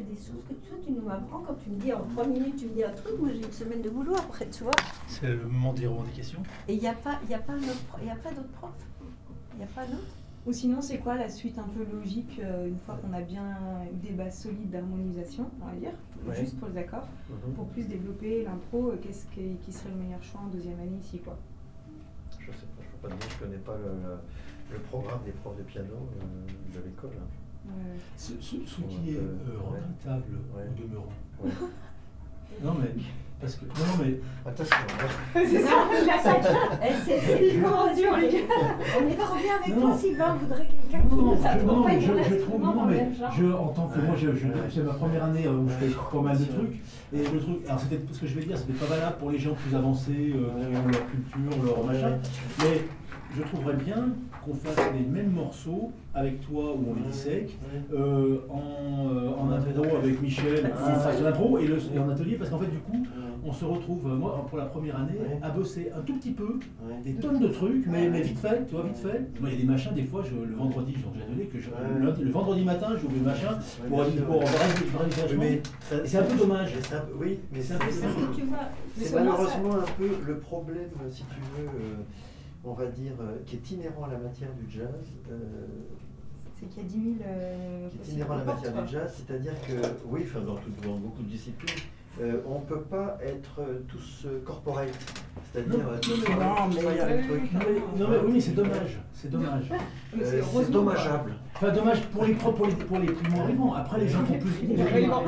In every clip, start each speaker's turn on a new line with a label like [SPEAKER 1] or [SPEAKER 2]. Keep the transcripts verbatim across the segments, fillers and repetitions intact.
[SPEAKER 1] des choses que toi, tu nous m'apprends quand tu me dis en trois minutes, tu me dis un truc, moi j'ai une semaine de boulot après, tu vois.
[SPEAKER 2] C'est le moment des revendications.
[SPEAKER 1] Et il n'y a pas, il y a pas, il y a pas d'autres profs. Il n'y a pas d'autres.
[SPEAKER 3] Ou sinon, c'est quoi la suite un peu logique, euh, une fois qu'on a bien eu des bases solides d'harmonisation, on va dire,
[SPEAKER 4] ouais.
[SPEAKER 3] juste pour les accords, mm-hmm. pour plus développer l'impro, euh, qu'est-ce qui, qui serait le meilleur choix en deuxième année ici, quoi?
[SPEAKER 4] Je sais pas, je peux pas te dire, je connais pas le, le, le programme des profs de piano euh, de l'école. Hein.
[SPEAKER 2] Ouais. Ce, ce, ce qui est euh, regrettable
[SPEAKER 4] ouais.
[SPEAKER 2] au demeurant.
[SPEAKER 4] Ouais.
[SPEAKER 2] Non mais parce que non mais
[SPEAKER 4] attention.
[SPEAKER 1] C'est ça, la salle. C'est c'est comment dire les gars. On est trop bien avec toi, Sylvain. On voudrait quelqu'un qui nous accompagne.
[SPEAKER 2] Non, je trouve non mais je en tant que moi je, je c'est ma première année où je fais pas mal de trucs et le truc alors c'était ce que je vais dire c'était pas valable pour les gens plus avancés euh, qui ont leur culture leur machin mais je trouverais bien qu'on fasse les mêmes morceaux avec toi où on les dissèque, euh, en, euh, en impro avec Michel, en phase d'impro et, et en atelier, parce qu'en fait du coup on se retrouve, moi pour la première année, à bosser un tout petit peu, des tonnes de trucs, mais, mais vite fait, tu vois, vite fait. Moi il y a des machins, des fois, je, le vendredi, donc j'ai atelier, que je, le, le vendredi matin, j'ouvre le machin pour aller pour mais c'est un peu dommage.
[SPEAKER 4] Un peu, oui, mais
[SPEAKER 2] c'est un peu
[SPEAKER 4] c'est malheureusement un peu le problème, si tu veux. Euh, on va dire, euh, qui est inhérent à la matière du jazz. Euh,
[SPEAKER 3] c'est qu'il y a dix mille... Euh,
[SPEAKER 4] qui est inhérent à la matière du jazz, c'est-à-dire que, oui, enfin, dans, tout, dans beaucoup de disciplines, euh, on ne peut pas être euh, tous euh, corporate, c'est-à-dire euh, tous travailler avec trucs.
[SPEAKER 2] Non mais oui, mais c'est dommage, c'est dommage.
[SPEAKER 4] Euh, c'est dommageable.
[SPEAKER 2] Enfin, dommage pour les pour les pour les primo-arrivants. Après, les gens qui ont plus. Les gens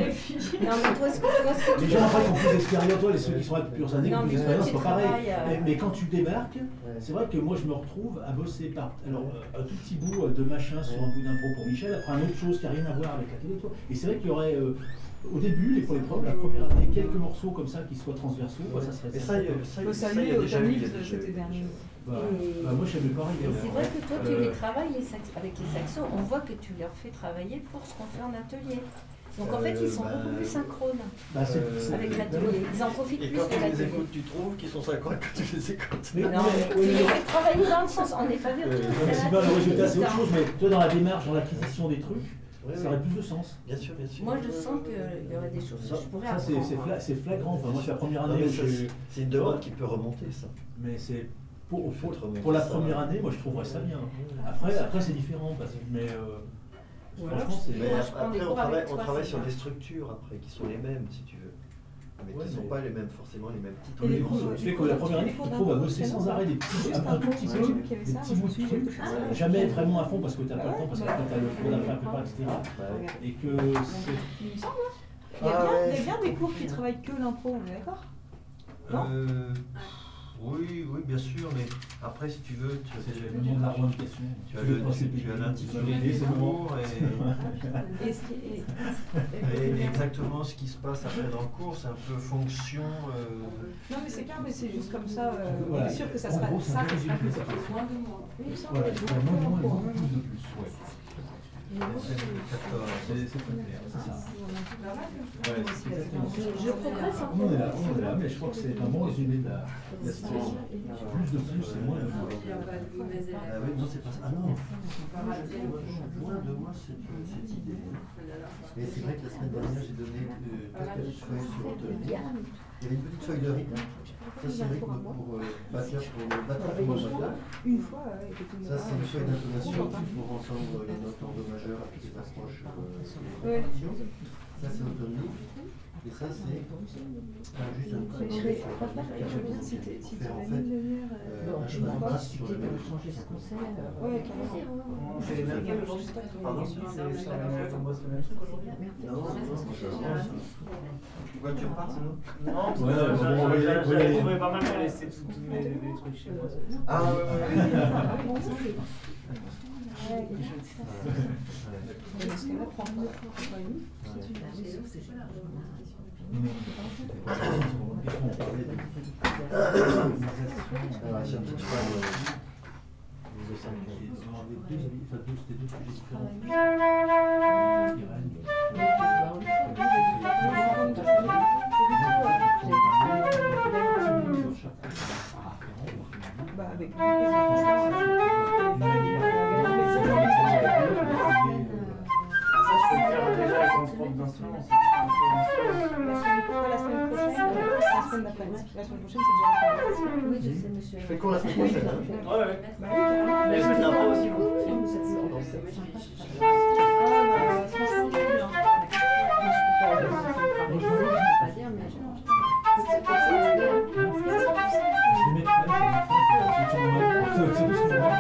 [SPEAKER 2] après qui ont plus d'expérience, toi, les ceux qui sont là depuis plusieurs années, qui ont plus d'expérience, c'est pas pareil. Mais, mais quand tu débarques, c'est vrai que moi, je me retrouve à bosser par alors un tout petit bout de machin sur un bout d'impro pour Michel, après une autre chose qui n'a rien à voir avec la télé, toi. Et c'est vrai qu'il y aurait euh, au début, les pour les profs, la première année, quelques morceaux comme ça qui soient transversaux. Ouais, ça serait.
[SPEAKER 4] Et ça, ça,
[SPEAKER 3] ça, il y a déjà eu c'était dernier.
[SPEAKER 2] Bah, bah, moi, je savais pareil.
[SPEAKER 1] C'est vrai que toi, tu euh... les travailles les sax... avec les saxos. On voit que tu leur fais travailler pour ce qu'on fait en atelier. Donc en fait, ils sont euh, bah, beaucoup plus synchrones bah, euh, avec l'atelier. Ils en profitent
[SPEAKER 4] et
[SPEAKER 1] plus
[SPEAKER 4] quand
[SPEAKER 1] de
[SPEAKER 4] tu
[SPEAKER 1] l'atelier.
[SPEAKER 4] les écoutes, tu trouves qu'ils sont synchrones quand tu les écoutes.
[SPEAKER 1] Mais non, mais tu les fais travailler dans le sens. On n'est pas bien.
[SPEAKER 2] Le résultat, c'est autre chose. Mais toi, dans la démarche, dans l'acquisition des trucs, oui, ça aurait plus de sens.
[SPEAKER 4] Bien sûr, bien sûr.
[SPEAKER 1] Moi, je sens qu'il y aurait des choses que je pourrais
[SPEAKER 2] ça,
[SPEAKER 1] apprendre.
[SPEAKER 2] Ça, c'est fla flagrant. Enfin, moi, c'est la première année.
[SPEAKER 4] C'est une demande qui peut remonter, ça.
[SPEAKER 2] Mais c'est pour, pour, pour la première année, moi, je trouverais ça bien. Après, après c'est différent. Parce que, mais euh, franchement, c'est.
[SPEAKER 4] Mais après, on travaille, on travaille sur des structures après qui sont les mêmes, si tu veux. Mais qui ne ouais, sont mais... pas les mêmes, forcément les mêmes titres.
[SPEAKER 2] Et du coup, tu fais que la première année, tu te trouves à bosser sans arrêt des petits, un, un tout petit peu, des petits bouts de trucs, ah, jamais vraiment à fond parce que tu n'as pas le temps, parce que tu as le cours d'après à préparer, et cetera. Et que c'est.
[SPEAKER 3] Il me semble, il y a bien, il y a bien des cours qui travaillent que l'impro, on est d'accord? Non
[SPEAKER 4] euh, Oui, oui, bien sûr, mais après, si tu veux, tu
[SPEAKER 2] c'est le moment de la revendication.
[SPEAKER 4] Tu as l'intitulé du cours et, et, et exactement ce qui se passe après dans le cours, c'est un peu fonction. Euh...
[SPEAKER 3] Non, mais c'est clair, mais c'est juste comme ça. Euh, voilà. On est sûr que ça sera ça, ça sera plus moins de moins. Oui, il semble qu'il y a beaucoup de moins,
[SPEAKER 2] plus de plus. Ouais.
[SPEAKER 4] C'est très clair, c'est ça.
[SPEAKER 1] Ouais, je, je progresse en
[SPEAKER 2] on est là, on est là, mais je crois que c'est un bon résumé de la, la situation. Plus de plus et moins de moins.
[SPEAKER 4] Ah oui, non, c'est pas ça. Ah non, moins de moins cette, cette idée. Mais c'est vrai que la semaine dernière, j'ai donné quatre petites feuilles sur l'autonomie. Il y avait une petite feuille de rythme. Ça, c'est vrai que pour battre le moteur.
[SPEAKER 3] Une fois,
[SPEAKER 4] ça, c'est une feuille d'intonation pour entendre les notes en do majeur à qui s'approche. Ça, c'est autonomie. Et ça, c'est ah, juste un peu.
[SPEAKER 3] Je veux bien si tu avais mis une demi-heure.
[SPEAKER 4] Je me rends sur le même.
[SPEAKER 1] changer ce concert.
[SPEAKER 3] Ouais, carrément.
[SPEAKER 4] C'est les mêmes feuilles aujourd'hui. Pardon, c'est le même truc aujourd'hui. Non, non, non. Pourquoi tu repars, sinon?
[SPEAKER 5] Non, j'avais trouvé pas mal de laisser tous mes trucs chez moi.
[SPEAKER 4] Ah ouais, ouais,
[SPEAKER 3] ouais. Parce que là, prends deux fois et demi. Bah, avec
[SPEAKER 5] ça, je peux le faire déjà avec mon propre nombre d'instruments.
[SPEAKER 3] La semaine, pas la semaine prochaine, la semaine d'après. La semaine prochaine, c'est déjà la semaine.
[SPEAKER 1] Oui, je sais, monsieur.
[SPEAKER 4] Je fais cours la semaine prochaine. Hein.
[SPEAKER 5] Ouais, ouais.
[SPEAKER 3] Bah oui, carrément.
[SPEAKER 5] Mais la semaine d'après aussi, vous.
[SPEAKER 3] Ah, bah, franchement, je suis bien.
[SPEAKER 1] Je peux pas dire, mais je c'est pas ça.
[SPEAKER 2] Je vais mettre là, c'est tout ce qu'on va.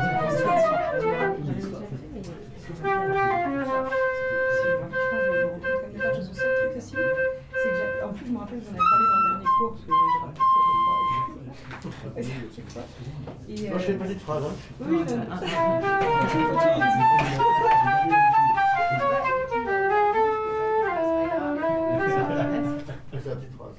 [SPEAKER 3] En plus, je me rappelle que j'en avais parlé dans le dernier cours, parce que j'ai rappelé que je ne sais pas.
[SPEAKER 4] Moi, je fais une petite phrase. Hein.
[SPEAKER 3] Oui, non.
[SPEAKER 4] C'est la petite phrase.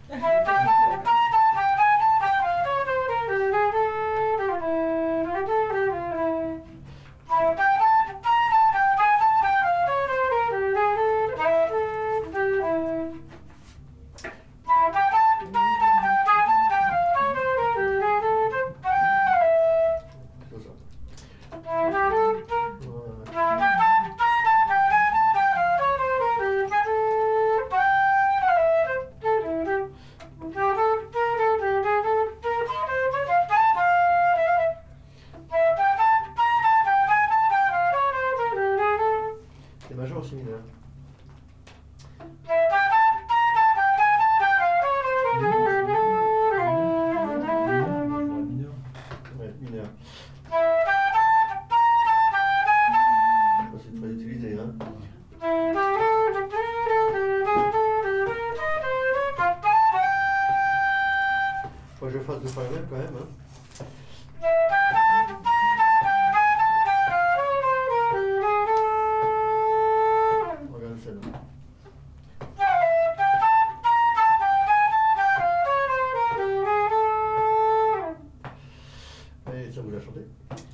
[SPEAKER 4] Majeur aussi mineur. Ouais, mineur. C'est très utilisé, hein. Faut que je fasse deux fois la même quand même, hein. Et ça vous l'a chanté.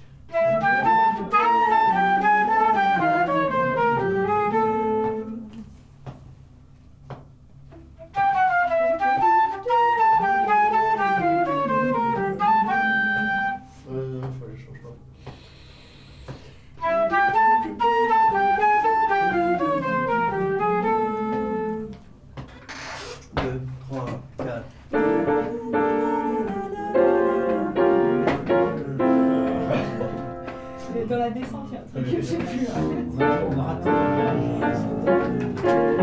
[SPEAKER 4] Euh, non, faut que je change pas. Deux, trois, quatre.
[SPEAKER 3] Dans la descente, il y a un truc que je sais plus.
[SPEAKER 2] On a, on a raté le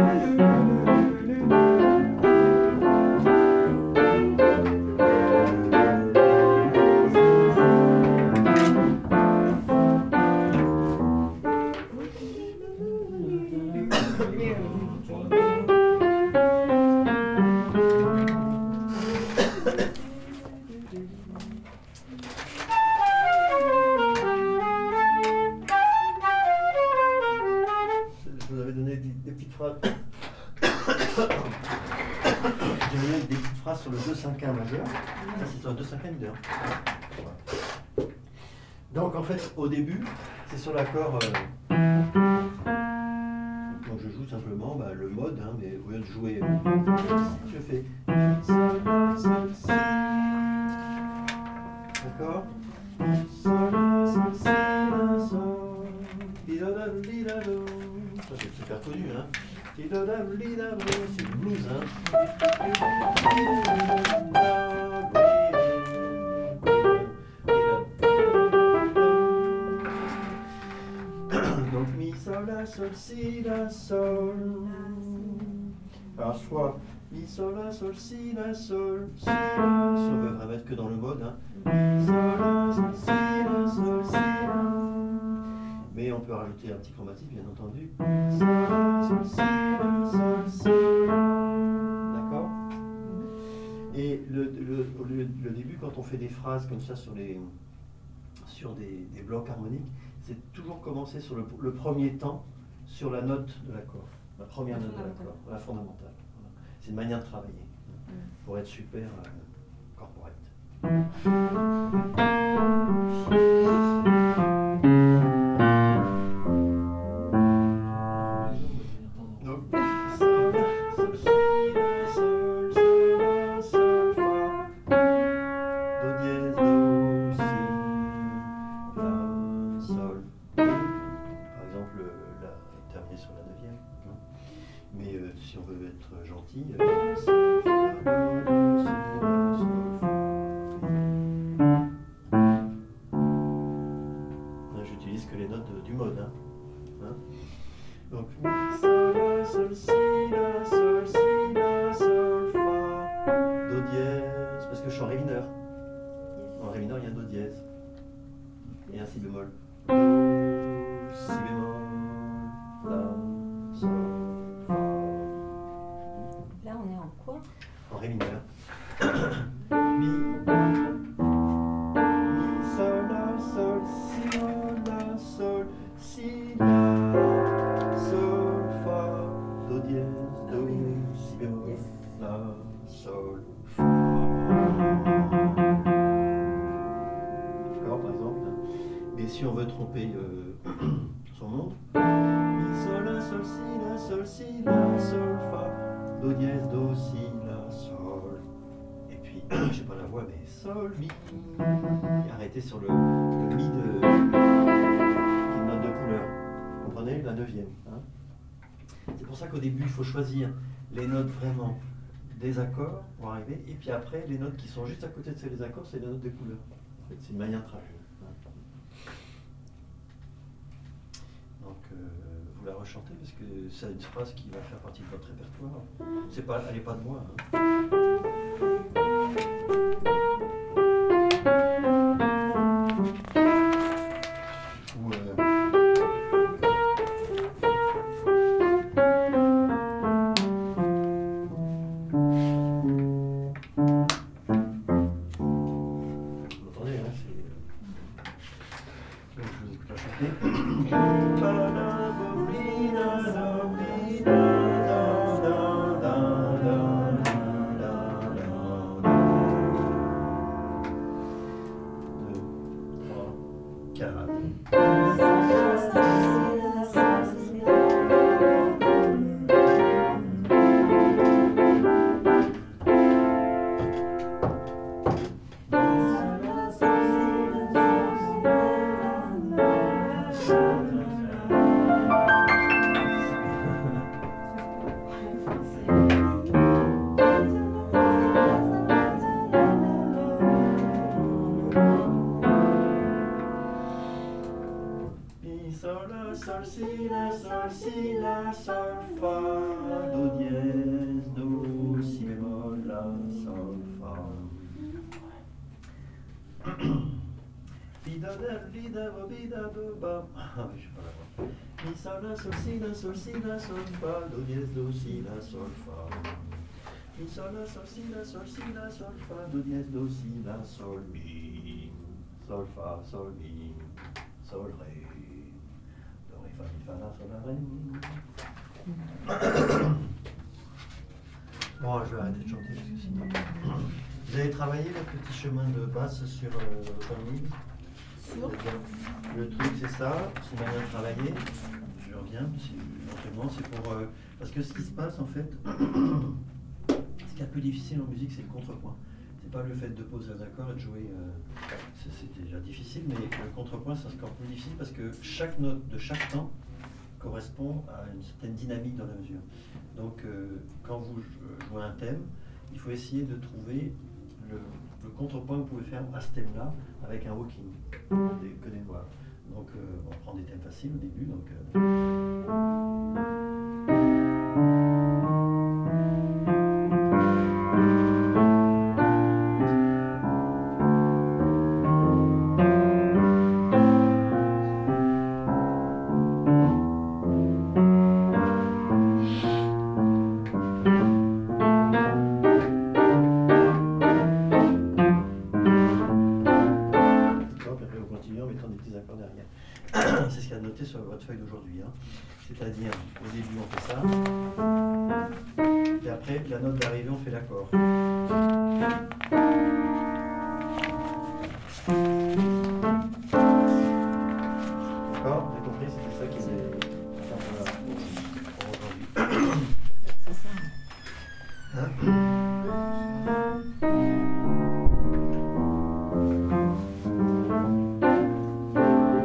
[SPEAKER 4] Je vous avais donné des, des petites phrases. J'ai donné des petites phrases sur le deux cinq un majeur. Ça, c'est sur le deux cinq un mineur. Donc, en fait, au début, c'est sur l'accord. Euh... Donc, je joue simplement bah, le mode, hein, mais au lieu de jouer, je fais. D'accord? Ça, c'est super connu, hein. C'est le blues, hein. Donc, mi, sol, la, sol, si, la, sol. Alors, soit mi, sol, la, sol, si, la, sol, si, la, si on veut vraiment être que dans le mode, hein. Mi, sol, la, sol, si, la, sol, si, la. Mais on peut rajouter un petit chromatique, bien entendu. Sol, si, la, sol, si, la. D'accord? Et le, le, le, le début, quand on fait des phrases comme ça sur, les, sur des, des blocs harmoniques, c'est toujours commencer sur le, le premier temps sur la note de l'accord, la première note de l'accord, la fondamentale. Voilà. C'est une manière de travailler pour être super euh, corporate. Sur la neuvième. Mais euh, si on veut être gentil, euh, sol, fa, do, si, la, sol, fa. Là, j'utilise que les notes du mode. Hein. Hein? Donc, mi, sol, la, sol, si, la, sol, si, la, sol, fa, do dièse, parce que je suis en ré mineur. En ré mineur, il y a un do dièse et un si bémol. Do, si bémol, la, sol, fa.
[SPEAKER 1] Là, on est en quoi?
[SPEAKER 4] En ré mineur. Mi, mi, sol, la, sol, si, la, sol, si, la, sol, fa, do dièse, do, si bémol,
[SPEAKER 1] Yes.
[SPEAKER 4] la, sol, fa. D'accord, par exemple. Mais si on veut tromper euh, son monde, mi, sol, la, sol, si, la, sol, si, la, sol, fa, do dièse, do, si, la, sol. Et puis, j'ai pas la voix, mais sol, mi. Et arrêtez sur le, le mi de, qui est une note de couleur. Vous comprenez? La neuvième. Hein. C'est pour ça qu'au début, il faut choisir les notes vraiment des accords pour arriver, et puis après, les notes qui sont juste à côté de ces accords, c'est les notes des couleurs. En fait, c'est une manière de travailler. Hein. Donc, euh, vous la rechantez parce que c'est une phrase qui va faire partie de votre répertoire. C'est pas, elle n'est pas de moi. Hein. Ou, euh, vous entendez, hein, c'est... Donc, je vous écoute la chanter. Sol, si, la, sol, si, la, sol, fa, do dièse, do, si bémol, la, sol, fa. Bida, da, bida, bo, bida, bo, ba. Ah, je sais pas la voix. Mi, sol, la, sol, si, la, sol, si, la, sol, fa, do dièse, do, si, la, sol, fa. Mi, sol, la, sol, si, la, sol, si, la, sol, fa, do dièse, do, si, la, sol, mi. Sol, fa, sol, mi, sol, ré. Bon, je vais arrêter de chanter parce que sinon. Vous avez travaillé le petit chemin de basse sur euh, votre livre?
[SPEAKER 1] Sur
[SPEAKER 4] Le truc, c'est ça, c'est une manière de travailler. Je reviens, éventuellement, c'est pour. Euh, parce que ce qui se passe, en fait, ce qui est un peu difficile en musique, c'est le contrepoint. C'est pas le fait de poser un accord et de jouer, euh, c'est déjà difficile, mais le contrepoint, c'est encore plus difficile parce que chaque note de chaque temps correspond à une certaine dynamique dans la mesure. Donc, euh, quand vous jouez un thème, il faut essayer de trouver le, le contrepoint que vous pouvez faire à ce thème-là avec un walking, des, que des noirs. Donc, euh, on prend des thèmes faciles au début. Donc, euh, c'est ce qu'il y a noté sur votre feuille d'aujourd'hui. Hein. C'est-à-dire, au début, on fait ça. Et après, la note d'arrivée, on fait l'accord. D'accord? Vous avez compris? C'était ça qui est... Enfin, voilà, pour aujourd'hui.
[SPEAKER 1] c'est ça.
[SPEAKER 4] Hein?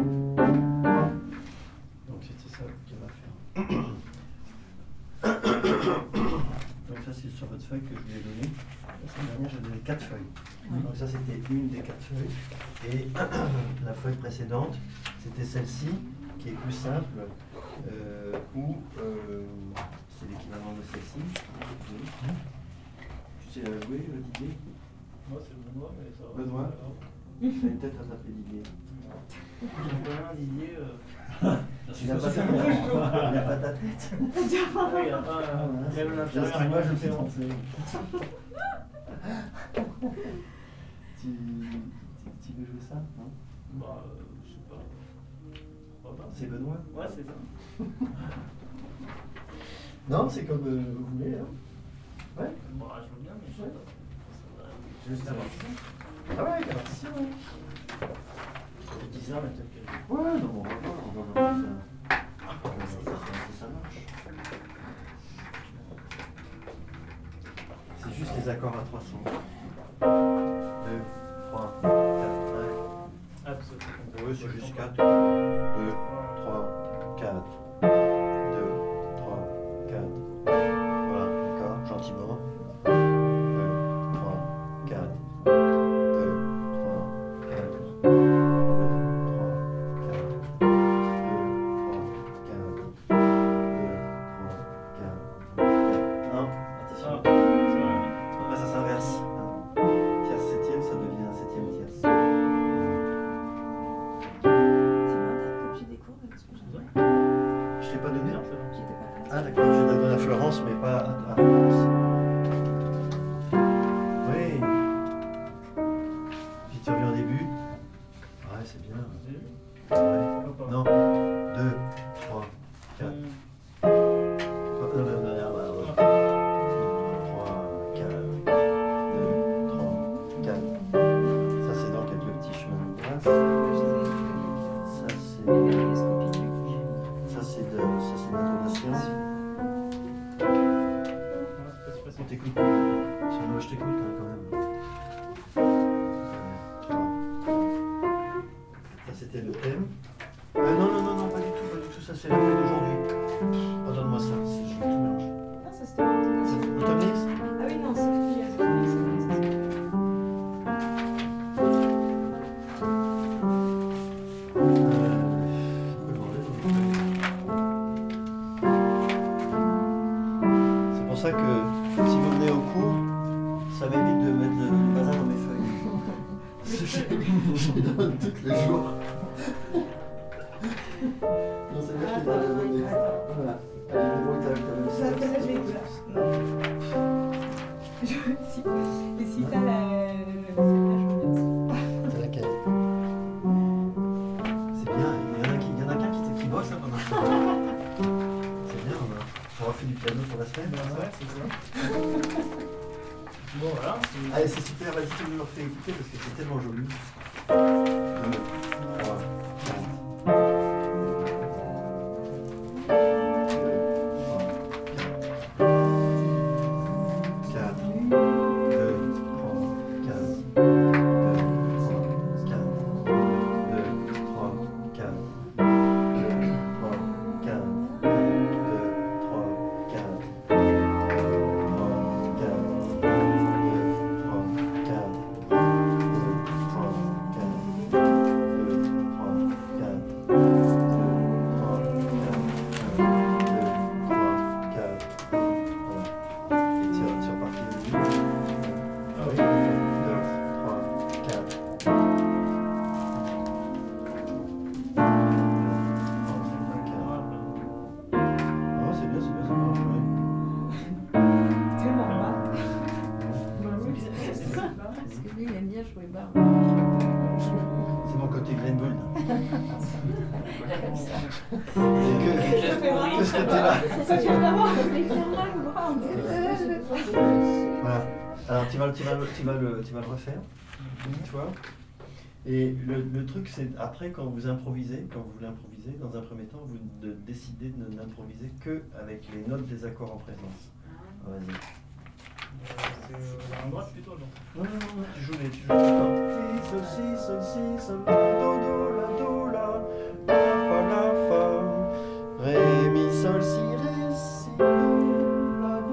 [SPEAKER 4] Donc c'était ça qu'il va faire. Donc ça c'est sur votre feuille que je vous ai donné. La semaine dernière j'ai donné quatre feuilles. Oui. Donc ça c'était une des quatre feuilles. Et la feuille précédente, c'était celle-ci, qui est plus simple, euh, ou euh, c'est l'équivalent de celle-ci. Oui. Tu sais la jouer, Didier?
[SPEAKER 5] Moi c'est Benoît, mais ça va.
[SPEAKER 4] Benoît, tu as une tête à taper Didier.
[SPEAKER 5] Benoît, Didier. Euh...
[SPEAKER 4] Il n'a pas, pas ta tête.
[SPEAKER 5] Ah oui, il n'a pas. Même l'intérieur.
[SPEAKER 4] Moi je le fais penser. tu, tu, tu veux jouer ça, non?
[SPEAKER 5] Bah, euh, je sais pas. pas.
[SPEAKER 4] C'est Benoît?
[SPEAKER 5] Ouais, c'est ça.
[SPEAKER 4] Non, c'est comme euh, vous voulez, hein? Ouais?
[SPEAKER 5] Bah, je veux bien, mais je sais
[SPEAKER 4] ouais.
[SPEAKER 5] pas.
[SPEAKER 4] Juste la partition. Ah ouais, la partition, ouais.
[SPEAKER 5] dix heures, peut-être que.
[SPEAKER 4] Ouais, non, on va voir, on va voir ça. Ça marche. C'est juste les accords à trois cents. deux, trois, quatre, ouais.
[SPEAKER 5] Ah, parce que
[SPEAKER 4] oui, c'est juste quatre. deux, trois, quatre. deux, trois, quatre. Voilà, d'accord, gentiment. deux, trois, quatre. deux, trois, quatre. deux, trois, quatre. deux, trois, quatre. deux, trois, quatre. Non, attention. Après, ça s'inverse. Tierce septième, ça devient un septième tierce.
[SPEAKER 1] C'est moi, t'as copié des cours avec ce que j'ai fait.
[SPEAKER 4] Je t'ai pas donné?
[SPEAKER 1] J'étais pas prête.
[SPEAKER 4] Ah d'accord, je l'ai donné à Florence, mais pas à, à Florence. Oui. Puis tu reviens au début. Ouais, c'est bien. Ouais. Non. deux, trois, quatre. Oh, non, non, non, non, non, non. trois, quatre. deux, trois, quatre. Ça c'est donc avec le petit chemin de glace. Ça c'est. Ça c'est de. Ça c'est l'intonation. On t'écoute. Sinon, moi je t'écoute hein, quand même. Euh, ça c'était le thème. Euh, non, non, non, non, pas du tout, pas du tout. Ça c'est la feuille d'aujourd'hui. Oh, donne-moi ça, c'est- je vais tout mélanger.
[SPEAKER 3] Ah, ça c'était l'intonation.
[SPEAKER 4] L'automnix?
[SPEAKER 3] Ah oui, non, c'est filiation. Oui, c'est vrai, c'est ça.
[SPEAKER 4] C'est pour ça que si vous venez au cours, ça m'évite de mettre le, le bazar dans mes feuilles. Je donne tous les jours. Non, c'est bien que
[SPEAKER 3] Attends,
[SPEAKER 4] tu
[SPEAKER 3] attends.
[SPEAKER 4] Voilà. Allez, dis-moi que t'as t'as même
[SPEAKER 3] Ça, celle-là, je l'ai déjà. Non. Je- si- Et si t'as la. Celle-là, je veux bien aussi.
[SPEAKER 4] C'est laquelle? C'est bien, il y en a, qui, il y en a qu'un qui, qui bosse là pendant ce temps. C'est bien, on, a, on aura fait du piano pour la semaine.
[SPEAKER 5] Ouais, c'est ça. Bon, voilà. c'est-
[SPEAKER 4] Allez, c'est super, vas-y, tu me le refais écouter parce que c'est tellement joli. deux, trois, quatre. C'est mon côté Glenn Gould. C'est que ce côté-là.
[SPEAKER 3] Ça vient d'avoir.
[SPEAKER 4] Voilà. Alors tu vas, tu, vas, tu, vas le, tu vas le refaire, tu vois. Et le, le truc, c'est après, quand vous improvisez, quand vous voulez improviser, dans un premier temps, vous de, décidez de n'improviser que avec les notes des accords en présence. Vas-y.
[SPEAKER 5] C'est à droite plutôt, non?
[SPEAKER 4] Non, non, non, tu joues les, tu joues tout le temps. Si, sol, si, sol, si, sol, la, do, do, la, do, la, la, fa, la, fa, ré, mi, sol, si, ré, si, do, la,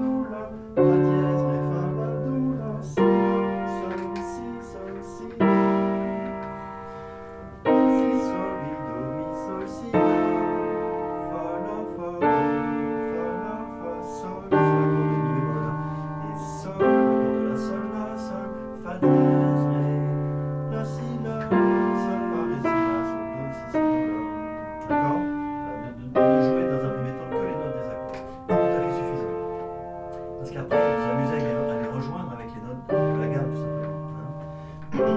[SPEAKER 4] qu'après, vous vous amusez à les, à les rejoindre avec les notes de la gamme, tout simplement.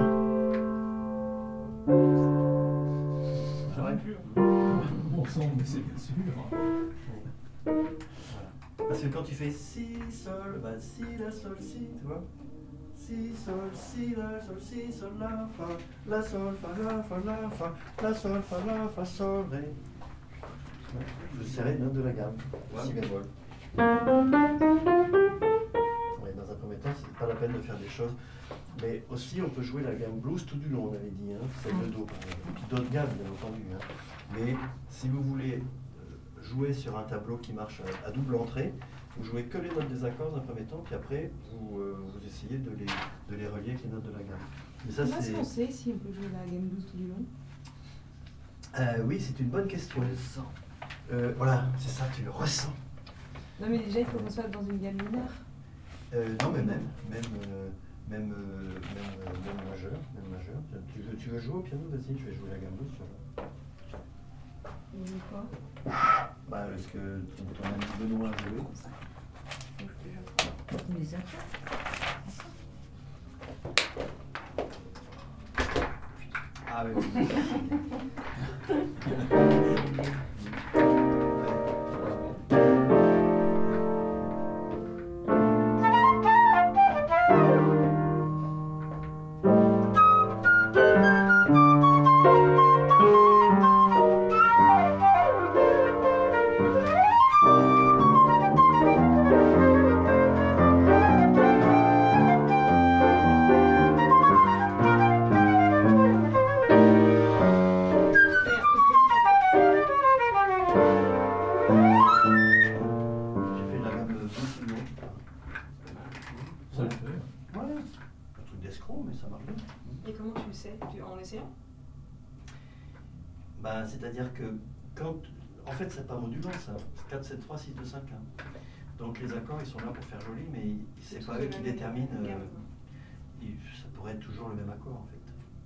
[SPEAKER 4] Hein.
[SPEAKER 5] J'aurais pu.
[SPEAKER 2] Bon sang, mais c'est bien sûr.
[SPEAKER 4] Voilà. Parce que quand tu fais si, sol, bah si, la, sol, si, tu vois. Si, sol, si, la, sol, si, sol, la, fa, la, sol, fa, la, fa, la, fa, la, sol, fa, la, fa, sol, ré. Je serrais les notes de la gamme, si bémol. Ouais, dans un premier temps, c'est pas la peine de faire des choses. Mais aussi, on peut jouer la gamme blues tout du long, on avait dit, hein, celle de do, par exemple. Et puis d'autres gammes, bien entendu. Hein. Mais si vous voulez jouer sur un tableau qui marche à, à double entrée, vous jouez que les notes des accords dans un premier temps, puis après, vous, euh, vous essayez de les, de les relier avec les notes de la gamme. Mais ça,
[SPEAKER 3] Comment
[SPEAKER 4] c'est...
[SPEAKER 3] est-ce qu'on sait si on peut jouer la gamme blues tout du long?
[SPEAKER 4] Euh, oui, c'est une bonne question. Euh, voilà, c'est ça, tu le ressens.
[SPEAKER 3] Non mais déjà il faut qu'on soit dans une gamme mineure.
[SPEAKER 4] Euh, non, mais même, même, euh, même, euh, même, euh, même majeur, même majeur. Tu veux, tu veux jouer au piano? Vas-y, je vais jouer la gamme blues. Tu vois.
[SPEAKER 3] On joue quoi?
[SPEAKER 4] Bah, est-ce que ton, ton ami Benoît a joué?
[SPEAKER 1] Les accords.
[SPEAKER 4] Ah oui, oui. C'est-à-dire que quand, en fait, c'est pas modulant ça, quatre, sept, trois, six, deux, cinq, un. Donc les accords, ils sont là pour faire joli, mais c'est pas eux qui déterminent. Euh, ça pourrait être toujours le même accord en fait.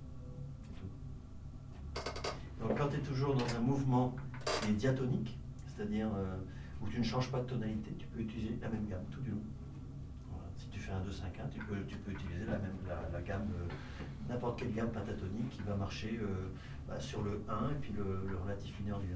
[SPEAKER 4] C'est tout. Donc quand tu es toujours dans un mouvement qui est diatonique, c'est-à-dire euh, où tu ne changes pas de tonalité, tu peux utiliser la même gamme tout du long. Voilà. Si tu fais un deux, cinq, un, tu peux, tu peux utiliser la même la, la gamme, euh, n'importe quelle gamme pentatonique qui va marcher. Euh, Bah, sur le un et puis le, le relatif mineur du un.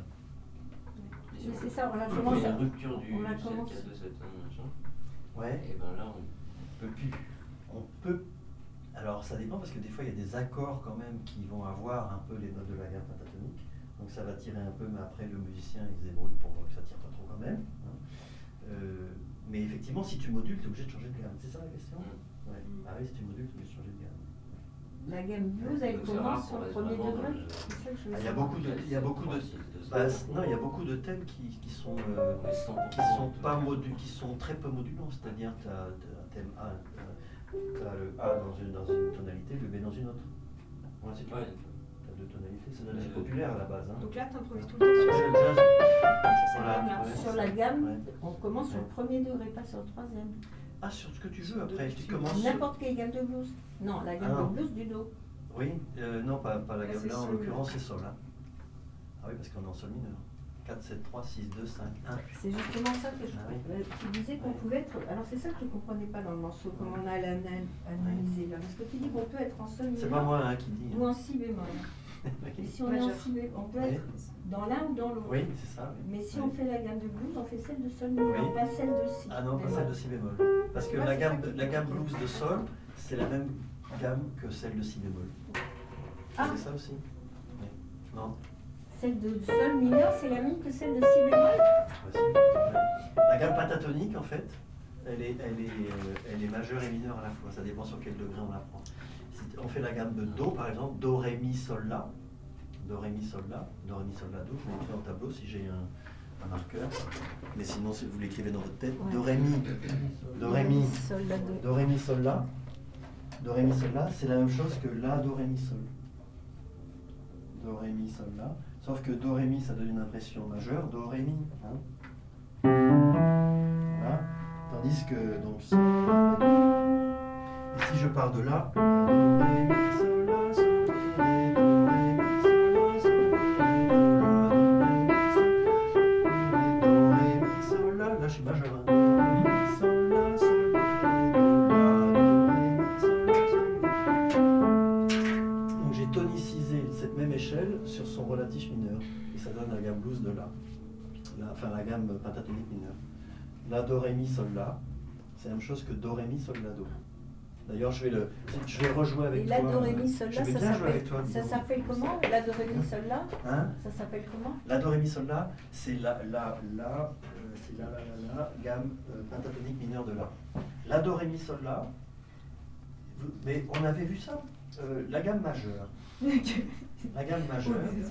[SPEAKER 1] C'est ça, on a
[SPEAKER 6] commencé.
[SPEAKER 1] commencé.
[SPEAKER 6] La rupture du
[SPEAKER 1] sept
[SPEAKER 6] quatre
[SPEAKER 1] commencé.
[SPEAKER 6] deux sept un machin.
[SPEAKER 4] Ouais.
[SPEAKER 6] Et ben là, on peut plus.
[SPEAKER 4] On peut. Alors ça dépend parce que des fois il y a des accords quand même qui vont avoir un peu les notes de la gamme pentatonique. Donc ça va tirer un peu, mais après le musicien il se débrouille pour que ça tire pas trop quand même. Hein. Euh, mais effectivement, si tu modules, tu es obligé de changer de gamme. C'est ça la question?
[SPEAKER 6] Mmh.
[SPEAKER 4] Ouais. Ah oui, si tu modules, tu es obligé de changer de gamme.
[SPEAKER 1] La gamme blues, elle commence sur le premier degré.
[SPEAKER 4] Il y a beaucoup de, il y a beaucoup de, bah, non, il y a beaucoup de thèmes qui, qui sont, euh, qui sont pas modu, qui sont très peu modulants. C'est-à-dire, tu as un thème A, tu as le A dans une, dans une tonalité, le B dans une autre. Voilà, c'est tout.
[SPEAKER 6] Ouais.
[SPEAKER 4] Tu as deux tonalités. C'est la musique populaire à la base. Hein.
[SPEAKER 3] Donc là, tu improvises tout le temps sur
[SPEAKER 4] le
[SPEAKER 3] ça.
[SPEAKER 4] jazz.
[SPEAKER 3] Voilà.
[SPEAKER 4] Ouais,
[SPEAKER 1] sur la gamme, ouais. On commence sur le premier degré, pas sur le troisième.
[SPEAKER 4] Ah, sur ce que tu veux après. Tu commences.
[SPEAKER 1] N'importe quelle gamme de blues. Non, la gamme ah, de blues du do.
[SPEAKER 4] Oui, euh, non, pas, pas la gamme là, en l'occurrence c'est sol. Hein. Ah oui, parce qu'on est en sol mineur. quatre, sept, trois, six, deux, cinq, un.
[SPEAKER 1] C'est justement ça que je ah, oui. euh, tu disais qu'on ouais. pouvait être. Alors c'est ça que je ne comprenais pas dans le morceau, comment on a analysé là. Parce que tu dis qu'on peut être en sol mineur.
[SPEAKER 4] C'est pas moi hein, qui dis.
[SPEAKER 1] Ou en si bémol. Et si on est en si bémol, on peut être oui. dans l'un ou dans l'autre.
[SPEAKER 4] Oui, c'est ça. Oui.
[SPEAKER 1] Mais si
[SPEAKER 4] oui.
[SPEAKER 1] on fait la gamme de blues, on fait celle de sol mineur, oui. pas celle de si.
[SPEAKER 4] Ah non, pas celle de si bémol. Parce que la gamme, la gamme blues de sol, c'est la même gamme que celle de si bémol. Ah. C'est ça aussi? Oui. Non.
[SPEAKER 1] Celle de sol mineur, c'est la même que celle de si bémol?
[SPEAKER 4] La gamme pentatonique, en fait, elle est, elle, est, euh, elle est majeure et mineure à la fois. Ça dépend sur quel degré on la prend. Si on fait la gamme de Do, par exemple, Do, Ré, Mi, Sol, La. Do, Ré, Mi, Sol, La. Do, Ré, Mi, Sol, La, Do. Je l'écris dans le tableau si j'ai un, un marqueur. Mais sinon, si vous l'écrivez dans votre tête, ouais. Do, Ré, Mi, Do, Ré, Mi, Do, Ré, Mi, Sol, La. Do, Ré, Mi, Sol, La, c'est la même chose que La, Do, Ré, Mi, Sol. Do, Ré, Mi, Sol, La. Sauf que Do, Ré, Mi, ça donne une impression majeure. Do, Ré, Mi. Hein. Voilà. Tandis que, donc, si, et si je pars de là, Do, Ré, Mi, Sol, La, Sol, Ré, Do, Ré, Mi, Sol, La, Sol, Ré, Do, La, Do, Ré, Mi, Sol, La, là je suis majeur. Mi, Sol, La, Sol, échelle sur son relatif mineur. Et ça donne la gamme blues de La. La enfin, la gamme pentatonique mineure. La, Do, Ré, Mi, Sol, La. C'est la même chose que Do, Ré, Mi, Sol, La, Do. D'ailleurs, je vais le, je vais rejouer avec
[SPEAKER 1] et
[SPEAKER 4] toi.
[SPEAKER 1] La, Do, Ré, Mi, Sol, La, ça s'appelle, ça s'appelle comment? La, Do, Ré, Mi, Sol, La
[SPEAKER 4] hein?
[SPEAKER 1] Ça s'appelle comment?
[SPEAKER 4] La, Do, Ré, Mi, Sol, La, c'est la, la, la, euh, c'est la, la, la, la, gamme euh, pentatonique mineure de La. La, Do, Ré, Mi, Sol, La. Mais on avait vu ça, euh, la gamme majeure. La gamme majeure.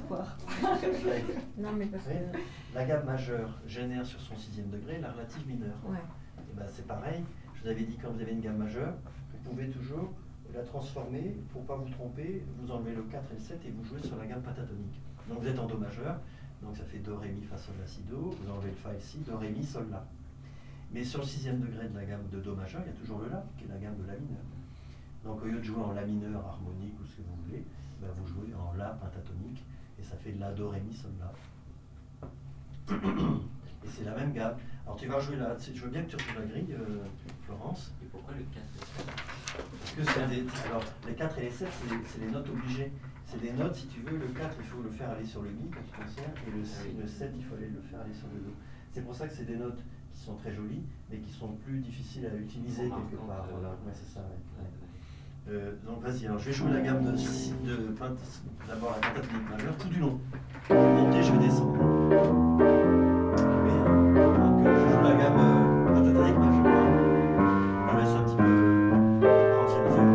[SPEAKER 1] Non, mais parce que...
[SPEAKER 4] La gamme majeure génère sur son sixième degré la relative mineure.
[SPEAKER 1] Ouais.
[SPEAKER 4] Et ben c'est pareil. Je vous avais dit quand vous avez une gamme majeure, vous pouvez toujours la transformer pour ne pas vous tromper. Vous enlevez le quatre et le sept et vous jouez sur la gamme pentatonique. Donc vous êtes en Do majeur, donc ça fait Do, Ré, Mi, Fa, Sol, La, Si, Do. Vous enlevez le Fa ici, Do, Ré, Mi, Sol, La. Mais sur le sixième degré de la gamme de Do majeur, il y a toujours le La, qui est la gamme de La mineur. Donc au lieu de jouer en La mineur harmonique ou ce que vous voulez, ben vous jouez en La pentatonique et ça fait La, Do, Ré, Mi, Sol, La. Et c'est la même gamme. Alors tu vas jouer là, je veux bien que tu rejoues la grille, euh, Florence.
[SPEAKER 6] Et pourquoi le quatre et sept?
[SPEAKER 4] Parce que c'est des. Alors les quatre et les sept, c'est les, les notes obligées. C'est des notes, si tu veux, le quatre, il faut le faire aller sur le Mi quand tu t'en sers, et le, le sept, il faut aller le faire aller sur le Do. C'est pour ça que c'est des notes qui sont très jolies, mais qui sont plus difficiles à utiliser quelque part. Voilà, ouais, c'est ça. Ouais. Ouais. Euh, donc vas-y, alors je vais jouer la gamme de, de, de d'abord la pentatonique majeure tout du long. Je vais monter, je vais descendre. Oui, donc euh, je joue la gamme euh, pentatonique majeure. On laisse un petit peu prendre ses yeux.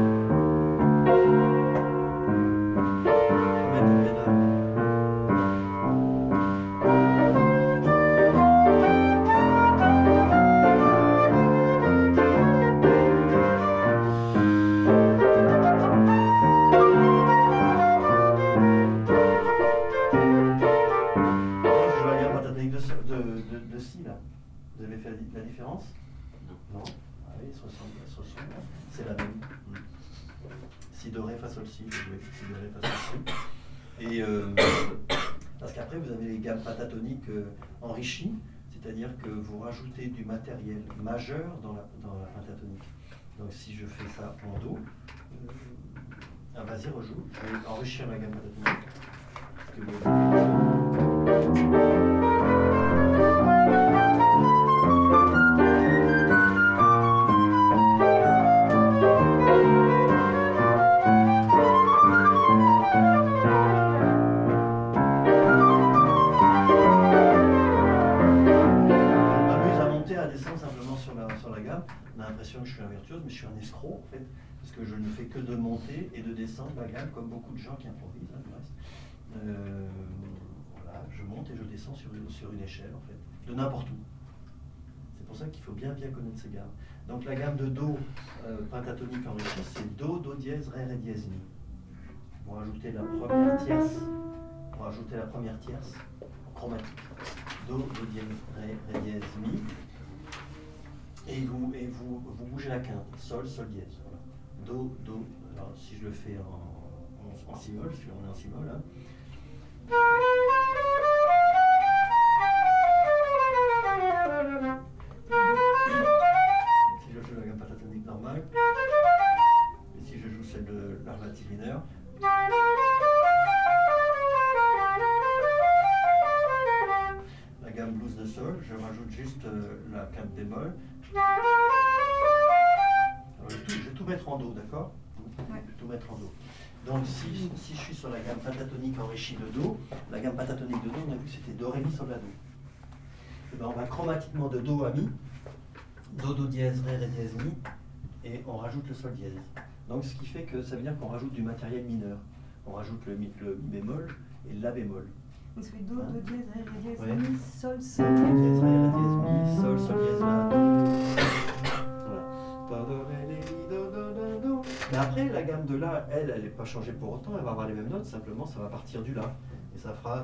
[SPEAKER 4] On met ton pédale. Vous avez fait la différence? Non. Non. Ah oui, se ressemble, se ressemble. C'est la même. Mm. Si, Do, Ré, Fa, Sol, Si. Je jouais Si, Do, Ré, Fa, Sol, Si. Et euh, parce qu'après, vous avez les gammes pentatoniques euh, enrichies, c'est-à-dire que vous rajoutez du matériel majeur dans la, dans la pentatonique. Donc si je fais ça en Do, euh, ah, vas-y, rejoue. Je vais enrichir ma gamme pentatonique. Parce que vous... On a l'impression que je suis un virtuose, mais je suis un escroc en fait, parce que je ne fais que de monter et de descendre la gamme, comme beaucoup de gens qui improvisent, hein, du reste. Euh, voilà, je monte et je descends sur une, sur une échelle en fait, de n'importe où. C'est pour ça qu'il faut bien bien connaître ces gammes. Donc la gamme de Do euh, pentatonique enrichie, c'est Do, Do dièse, Ré, Ré dièse, Mi. On va rajouter la première tierce, on va rajouter la première tierce chromatique. Do, Do dièse, Ré, Ré dièse, Mi. Et vous, et vous, vous bougez la quinte, Sol, Sol dièse. Voilà. Do, Do. Alors si je le fais en, en, en si molle, si on est en si molle, hein. Si je joue la gamme pentatonique normale, et si je joue celle de la relative mineure, la gamme blues de Sol, je rajoute juste euh, la quinte bémol. Alors, je, vais tout, je vais tout mettre en Do, d'accord? Je vais tout mettre en Do. Donc si, si je suis sur la gamme pentatonique enrichie de Do, la gamme pentatonique de Do, on a vu que c'était Do, Ré, Mi, Sol, La, Do. Et ben, on va chromatiquement de Do à Mi, Do, Do dièse, Ré, Ré dièse, Mi, et on rajoute le Sol dièse. Donc ce qui fait que ça veut dire qu'on rajoute du matériel mineur. On rajoute le Mi, le mi bémol et le La bémol.
[SPEAKER 3] On se fait Do, Do dièse, Ré, Ré dièse,
[SPEAKER 4] ouais.
[SPEAKER 3] Mi, Sol, Sol.
[SPEAKER 4] Do dièse, Ré, Ré dièse, Mi, Sol, Sol dièse, La. Voilà. Do, Do, Ré, Ré, Mi, Do, Do, Do, Do. Mais après, la gamme de La, elle, elle n'est pas changée pour autant, elle va avoir les mêmes notes, simplement ça va partir du La. Et ça fera...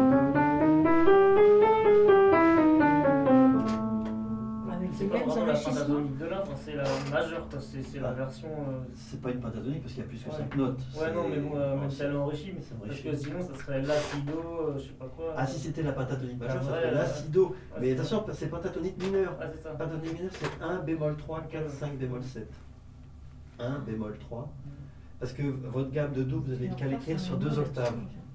[SPEAKER 5] C'est pas vraiment la pentatonique de La, c'est la majeure, c'est la version... Euh...
[SPEAKER 4] C'est pas une pentatonique parce qu'il y a plus que
[SPEAKER 5] ouais.
[SPEAKER 4] cinq notes.
[SPEAKER 5] Ouais, non, mais moi, même si elle est enrichie, mais
[SPEAKER 4] c'est
[SPEAKER 5] parce que sinon ça serait La, Si, Do, euh, je sais pas quoi.
[SPEAKER 4] Ah, si c'était la pentatonique majeure,
[SPEAKER 5] ah,
[SPEAKER 4] ça
[SPEAKER 5] ouais,
[SPEAKER 4] serait La, Si, Do.
[SPEAKER 5] Ouais,
[SPEAKER 4] mais attention, c'est pentatonique mineure.
[SPEAKER 5] Ah, c'est ça.
[SPEAKER 4] Pentatonique mineure, c'est un bémol trois, quatre, cinq, bémol sept. un bémol trois. Parce que votre gamme de Do, vous avez qu'à l'écrire sur deux octaves.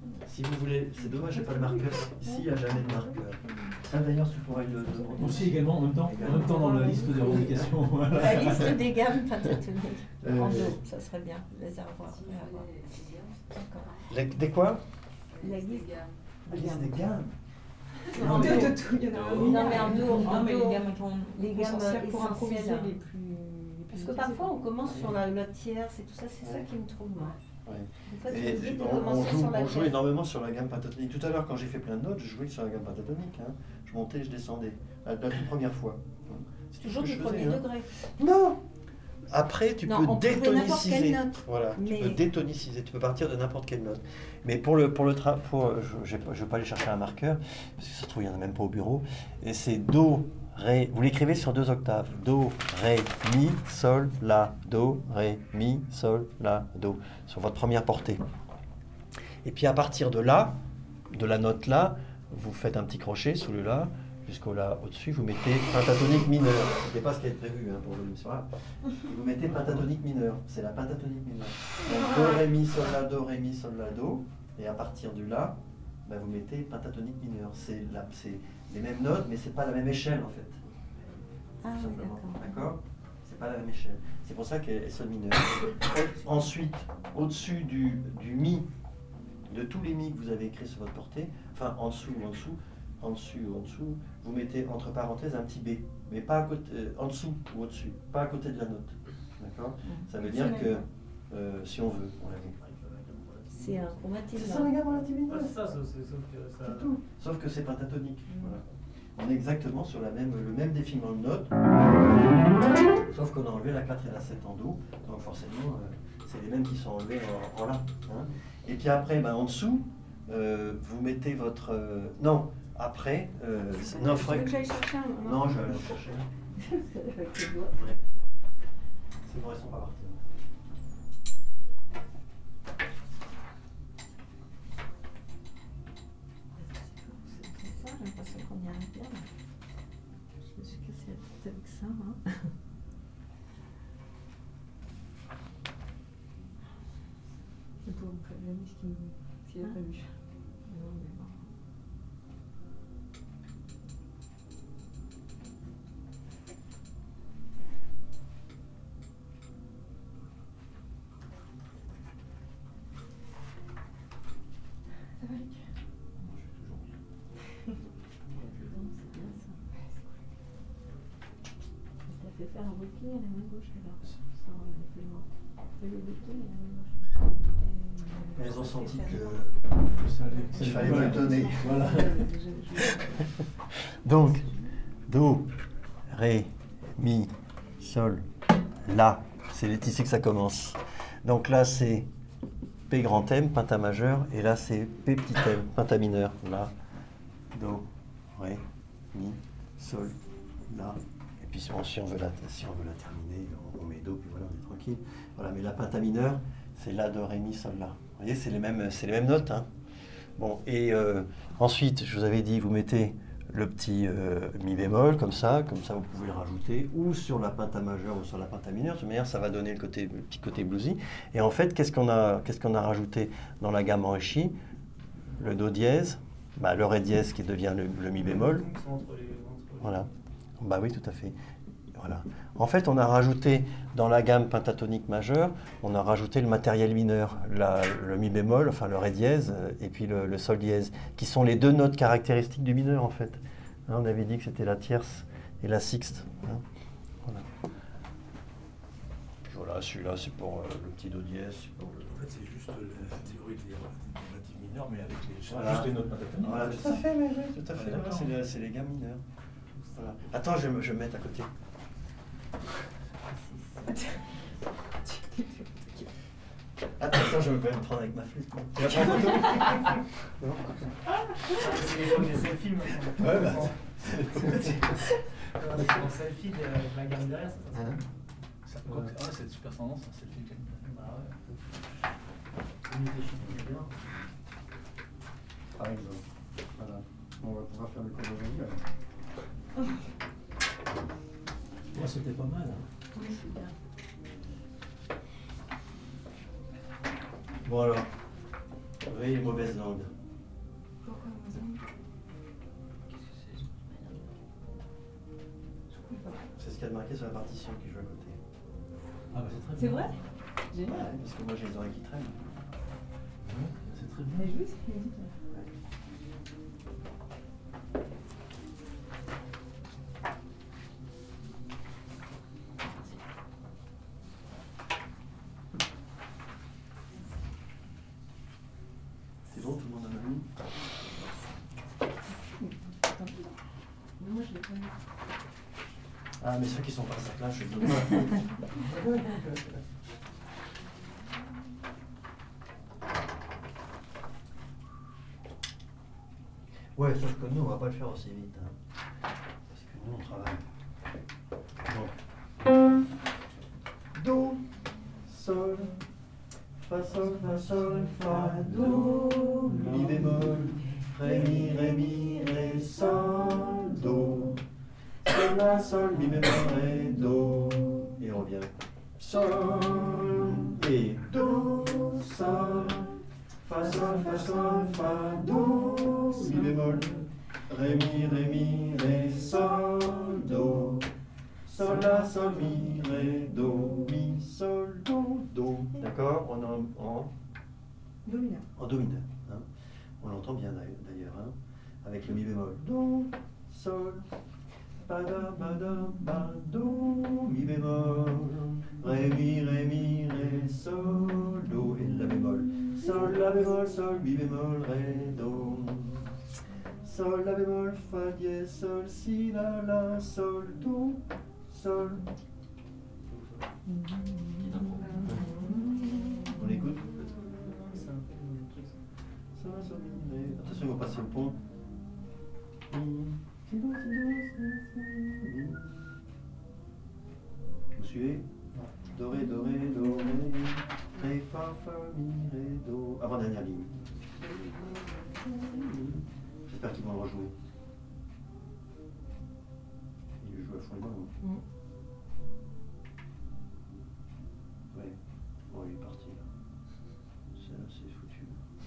[SPEAKER 4] Si vous voulez, c'est dommage, j'ai pas le marqueur. Ici, il n'y a jamais de marqueur. Ah, d'ailleurs, tu pourrais le demander.
[SPEAKER 2] Aussi également en même temps, en même temps dans la liste des revendications. Voilà.
[SPEAKER 1] La liste des gammes pentatoniques.
[SPEAKER 4] Euh,
[SPEAKER 1] En dos, ça serait bien, les avoir. D'accord.
[SPEAKER 4] Les- Des quoi?
[SPEAKER 1] La liste.
[SPEAKER 4] La liste des gammes.
[SPEAKER 3] En deux de tout, il y en a un.
[SPEAKER 1] Non, mais en dos, en
[SPEAKER 3] Non, mais
[SPEAKER 1] dos.
[SPEAKER 3] les gammes, on,
[SPEAKER 1] Les
[SPEAKER 3] on
[SPEAKER 1] gammes
[SPEAKER 3] s'en sert pour
[SPEAKER 1] essentielles.
[SPEAKER 3] improviser les plus. les plus
[SPEAKER 1] Parce que
[SPEAKER 3] utilisés.
[SPEAKER 1] parfois on commence sur la, la tierce et tout ça, c'est ça qui me trouve moi.
[SPEAKER 4] Ouais.
[SPEAKER 1] Des fois, tu
[SPEAKER 4] Et
[SPEAKER 1] me dis de
[SPEAKER 4] on, on
[SPEAKER 1] commencer
[SPEAKER 4] joue,
[SPEAKER 1] sur la
[SPEAKER 4] on joue
[SPEAKER 1] tierce.
[SPEAKER 4] énormément sur la gamme pentatonique. Tout à l'heure, quand j'ai fait plein de notes, je jouais sur la gamme pentatonique. Hein. Je montais, je descendais. La, la toute première fois. C'est tout
[SPEAKER 1] Toujours
[SPEAKER 4] ce que
[SPEAKER 1] du
[SPEAKER 4] je
[SPEAKER 1] premier
[SPEAKER 4] faisais, hein.
[SPEAKER 1] degré.
[SPEAKER 4] Non. Après, tu
[SPEAKER 1] Non,
[SPEAKER 4] peux
[SPEAKER 1] on peut jouer n'importe quelle
[SPEAKER 4] détoniciser.
[SPEAKER 1] note.
[SPEAKER 4] Voilà, tu
[SPEAKER 1] Mais-
[SPEAKER 4] peux détoniciser. Tu peux partir de n'importe quelle note. Mais pour le pour le tra pour, je ne vais pas aller chercher un marqueur parce que ça se trouve il y en a même pas au bureau. Et c'est do, ré. Vous l'écrivez sur deux octaves. Do, ré, mi, sol, la. Do, ré, mi, sol, la, do. Sur votre première portée. Et puis à partir de là, de la note là, vous faites un petit crochet sous le la. Jusqu'au là au-dessus, vous mettez pentatonique mineur. Ce n'est pas ce qui est prévu hein, pour le soir. Vous mettez pentatonique mineur. C'est la pentatonique mineure. Donc do, ré, mi, sol, la, do, ré, mi, sol, la, do. Et à partir du là, ben, vous mettez pentatonique mineur. C'est la- c'est les mêmes notes, mais c'est pas la même échelle en fait.
[SPEAKER 1] Ah
[SPEAKER 4] Tout
[SPEAKER 1] oui,
[SPEAKER 4] simplement.
[SPEAKER 1] d'accord.
[SPEAKER 4] D'accord? C'est pas la même échelle. C'est pour ça qu'elle est sol mineure. Ensuite, au-dessus du, du mi, de tous les mi que vous avez écrits sur votre portée, enfin en dessous ou en dessous, en dessus ou en dessous, vous mettez entre parenthèses un petit b, mais pas à côté, euh, en dessous ou au-dessus, pas à côté de la note. D'accord? Ça veut dire que, euh, si on veut, on l'a vu.
[SPEAKER 1] C'est un chromatisme.
[SPEAKER 4] C'est ça, les gars, relative
[SPEAKER 5] Ouais,
[SPEAKER 4] mineure.
[SPEAKER 5] c'est ça, sauf sauf que ça.
[SPEAKER 4] C'est tout. Sauf que c'est pentatonique. Voilà. On est exactement sur la même, le même défilement de notes, sauf qu'on a enlevé la quatre et la sept en do, donc forcément, euh, c'est les mêmes qui sont enlevés en, en la. Hein. Et puis après, ben, en dessous, euh, vous mettez votre... euh, non, après... Euh, non,
[SPEAKER 3] Tu veux
[SPEAKER 4] faudrait
[SPEAKER 3] que
[SPEAKER 4] que-
[SPEAKER 3] j'aille chercher un.
[SPEAKER 4] non, je vais aller en chercher.
[SPEAKER 1] Avec les doigts.
[SPEAKER 4] Ouais. C'est bon, elles sont pas parties.
[SPEAKER 1] C'est ça, j'ai l'impression qu'on y arrive bien. là. Je me suis cassé la tête avec ça, moi.
[SPEAKER 3] C'est pour me prévenir ce qu'il ce qu'il a prévu. Non, mais bon. Ça va, Luc?
[SPEAKER 1] Non, c'est bien ça. Ça fait faire un bouclier à la main gauche alors. Sans euh, paiement. Fais le bouclier à la main gauche.
[SPEAKER 4] Elles ont senti que...
[SPEAKER 2] Ça allait- ça
[SPEAKER 4] Il
[SPEAKER 2] allait-
[SPEAKER 4] fallait
[SPEAKER 2] voilà.
[SPEAKER 4] me donner.
[SPEAKER 2] Voilà.
[SPEAKER 4] Donc, do, ré, mi, sol, la. C'est ici que ça commence. Donc là, c'est P grand M, penta majeur, et là, c'est P petit m, penta mineur. La, do, ré, mi, sol, la. Et puis si on, si on veut la, si on veut la terminer, on, on met do, puis voilà, on est tranquille. Voilà, mais la penta mineur, c'est la, do, ré, mi, sol, la. Vous voyez, c'est les mêmes, c'est les mêmes notes. Hein. Bon, et euh, ensuite, je vous avais dit, vous mettez le petit euh, mi bémol, comme ça, comme ça vous pouvez le rajouter, ou sur la penta majeure ou sur la penta mineure, de toute manière ça va donner le, côté, le petit côté bluesy. Et en fait, qu'est-ce qu'on a, qu'est-ce qu'on a rajouté dans la gamme enrichie? Le do dièse, bah, le ré dièse qui devient le, le mi bémol,
[SPEAKER 5] Ils sont entre les- entre les-
[SPEAKER 4] voilà. Bah oui, tout à fait. Voilà. En fait, on a rajouté dans la gamme pentatonique majeure, on a rajouté le matériel mineur, la- le mi bémol, enfin le ré dièse, euh, et puis le, le sol dièse, qui sont les deux notes caractéristiques du mineur en fait. Hein, on avait dit que c'était la tierce et la sixte. Hein. Voilà. Puis voilà, celui-là c'est pour euh, le petit do dièse. c'est pour le-
[SPEAKER 2] En fait, c'est juste la théorie des relatives mineures, mais avec les,
[SPEAKER 4] Voilà.
[SPEAKER 2] juste les notes pentatoniques.
[SPEAKER 4] Voilà, tout à fait, mais oui, tout à fait.
[SPEAKER 2] Ouais,
[SPEAKER 4] voilà,
[SPEAKER 2] d'accord.
[SPEAKER 4] c'est les, c'est les gammes mineures. Voilà. Attends, je vais me je vais me mettre à côté. Attends, attends, je vais me prendre avec ma flûte. Tu vas prendre en photo? Non.
[SPEAKER 5] C'est l'époque des selfies maintenant.
[SPEAKER 4] Ouais, bah.
[SPEAKER 5] Voilà, c'est en selfie de- avec la gamme derrière, ça, ça.
[SPEAKER 4] Hein?
[SPEAKER 2] Ça, quoi que- ah, c'est une super tendance, hein, c'est le film.
[SPEAKER 5] Bah ouais. Limite des chiffres, c'est bien.
[SPEAKER 4] Par exemple. Voilà. On va pouvoir faire le cours d'aujourd'hui. alors.
[SPEAKER 2] Moi, c'était pas mal. Hein.
[SPEAKER 1] Oui, c'est bien.
[SPEAKER 4] Bon alors, Oui, mauvaise langue.
[SPEAKER 3] Pourquoi mauvaise langue?
[SPEAKER 4] C'est ce qu'il y a de marqué sur la partition qui joue à côté.
[SPEAKER 2] Ah bah c'est très bien.
[SPEAKER 3] C'est vrai? Génial.
[SPEAKER 4] Ouais, parce que moi j'ai les oreilles qui traînent.
[SPEAKER 2] Ouais, c'est très bien.
[SPEAKER 3] Mais joué, c'est qu'il a dit.
[SPEAKER 4] C'est bon, tout le monde en a vu?
[SPEAKER 3] Moi, je l'ai pas vu.
[SPEAKER 4] Ah, mais ceux qui sont pas à sa classe, je ne veux pas. Ouais, sauf que nous, on va pas le faire aussi vite. Hein. Parce que nous, on travaille. Donc, Do, Sol, Fa, Sol, Fa, Sol, Fa, Do, Mi bémol, Ré, Mi, Ré, Mi, Ré, Sol, Do. Sol, La, Sol, Mi bémol, Ré, Do. Et on revient. Sol, et Do, Sol. Fa, Sol, Fa, Sol, Fa, Do, Mi bémol, Ré, Mi, Ré, Mi, Ré, Sol, Do, Sol, La, Sol, Mi, Ré, Do, Mi, Sol, Do, Do. D'accord? On est en, en,
[SPEAKER 3] Do mineur.
[SPEAKER 4] en Do mineur. Hein? On l'entend bien d'ailleurs, hein? Avec le Mi bémol. Do, Sol, Ba, da, ba, da, ba, Do, Mi bémol, Ré, Mi, Ré, Mi, Ré, Sol, Do, et La bémol. Sol, La bémol, Sol, Mi bémol, Ré, Do. Sol, La bémol, Fa dièse, Sol, Si, La, La, Sol, Do, Sol. On écoute? Sol, Sol, Mi, Ré. Attention, il va passer le pont. Si, Do, Si, Do, Si, Si, Mi. Vous suivez? Do, Ré, Do, Ré, Do, Ré. Ré, Fa, Fa, Mi, Ré, Do. Avant dernière ligne. J'espère qu'ils vont le rejouer. Il joue à fond les ballons.
[SPEAKER 3] Mm.
[SPEAKER 4] Ouais. Bon, il est parti. C'est c'est foutu.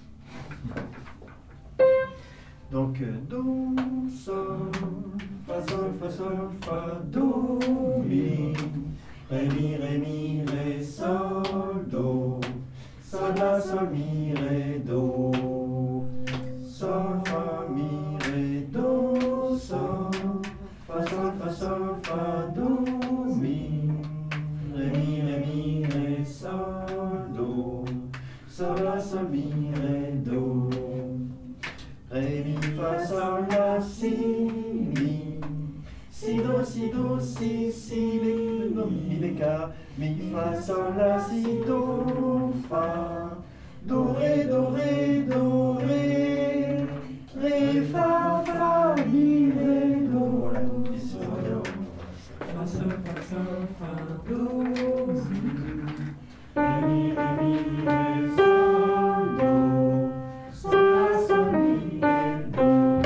[SPEAKER 4] Donc, euh, Do, Sol, Fa, Sol, Fa, Sol, Fa, Do, Mi. Ré, Mi, Ré, Mi, Ré, Sol, Do. Sol, La, Sol, Mi, Ré, Do. Sol, Fa, Mi, Ré, Do, Sol. Fa, Sol, Fa, Sol, Fa, Do, Mi. Ré, Mi, Ré, Mi, Ré, Sol, Do. Sol, La, Sol, Mi, Ré, Do. Ré, Mi, Fa, Sol, La, Si, Mi. Si, Do, Si, Do, Si, Si, Bé, Do, Mi, Bé, Ca. Mi, Fa, Sol, La, Si, Do, Fa. Do, Ré, Do, Ré, Do, Ré. Ré, Fa, Fa, Mi, Ré, Do. Voilà. Et c'est alors.
[SPEAKER 7] Fa, Sol, Fa, Sol, Fa, Do, Si.
[SPEAKER 4] Ré, Mi, Ré, Mi, Ré, Sol, Do. Sol, La, Sol, Mi, Ré, Do.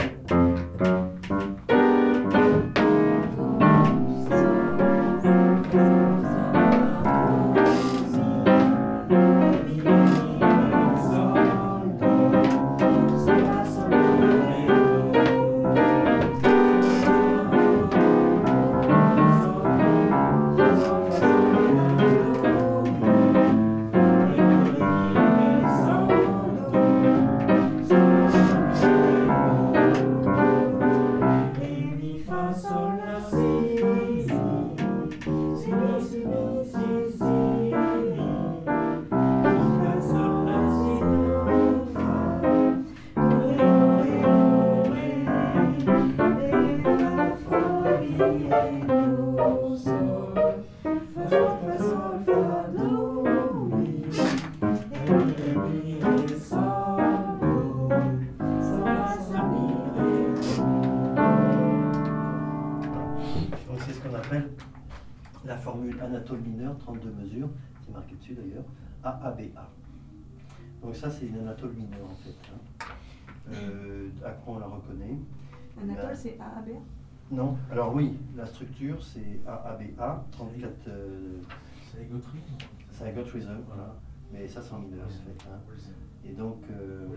[SPEAKER 4] Donc c'est ce qu'on appelle la formule Anatole mineur, trente-deux mesures, c'est marqué dessus d'ailleurs, A A B A. Donc ça c'est une Anatole mineure en fait. Hein. Euh, à quoi on la reconnaît?
[SPEAKER 3] Anatole, c'est A A B A?
[SPEAKER 4] Non, alors oui, la structure c'est A A B A, trente-quatre... Euh,
[SPEAKER 2] C'est Guthrie.
[SPEAKER 4] c'est un Gotthardism, voilà. mais ça c'est en mineur en fait. Hein. Et donc, euh,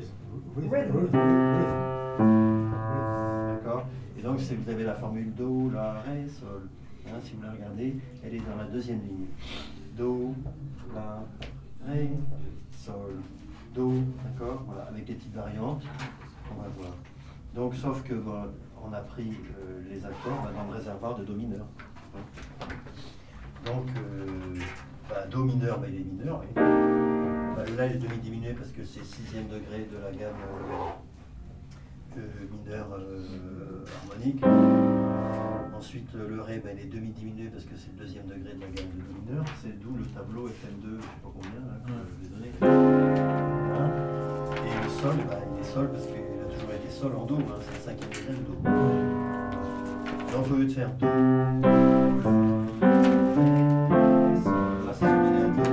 [SPEAKER 4] d'accord. Et donc si vous avez la formule Do, La, Ré, Sol. Hein, si vous la regardez, elle est dans la deuxième ligne. Do, La, Ré, Sol, Do, d'accord, voilà, avec des petites variantes, on va voir. Donc, sauf que bon, on a pris euh, les accords bah, dans le réservoir de Do mineur. Donc, euh, bah, Do mineur, bah, il est mineur. Oui. Bah, là, il est demi-diminué parce que c'est sixième degré de la gamme euh, mineure euh, harmonique. Ensuite, le Ré, ben, il est demi-diminué parce que c'est le deuxième degré de la gamme de Do mineur. C'est d'où le tableau F M deux, je ne sais pas combien, là, que je vais donner. Hein. Et le Sol, ben, il est Sol parce qu'il a toujours été Sol en Do, hein, c'est le cinquième degré de Do. Donc, au lieu de faire Do, là, c'est son mineur Do.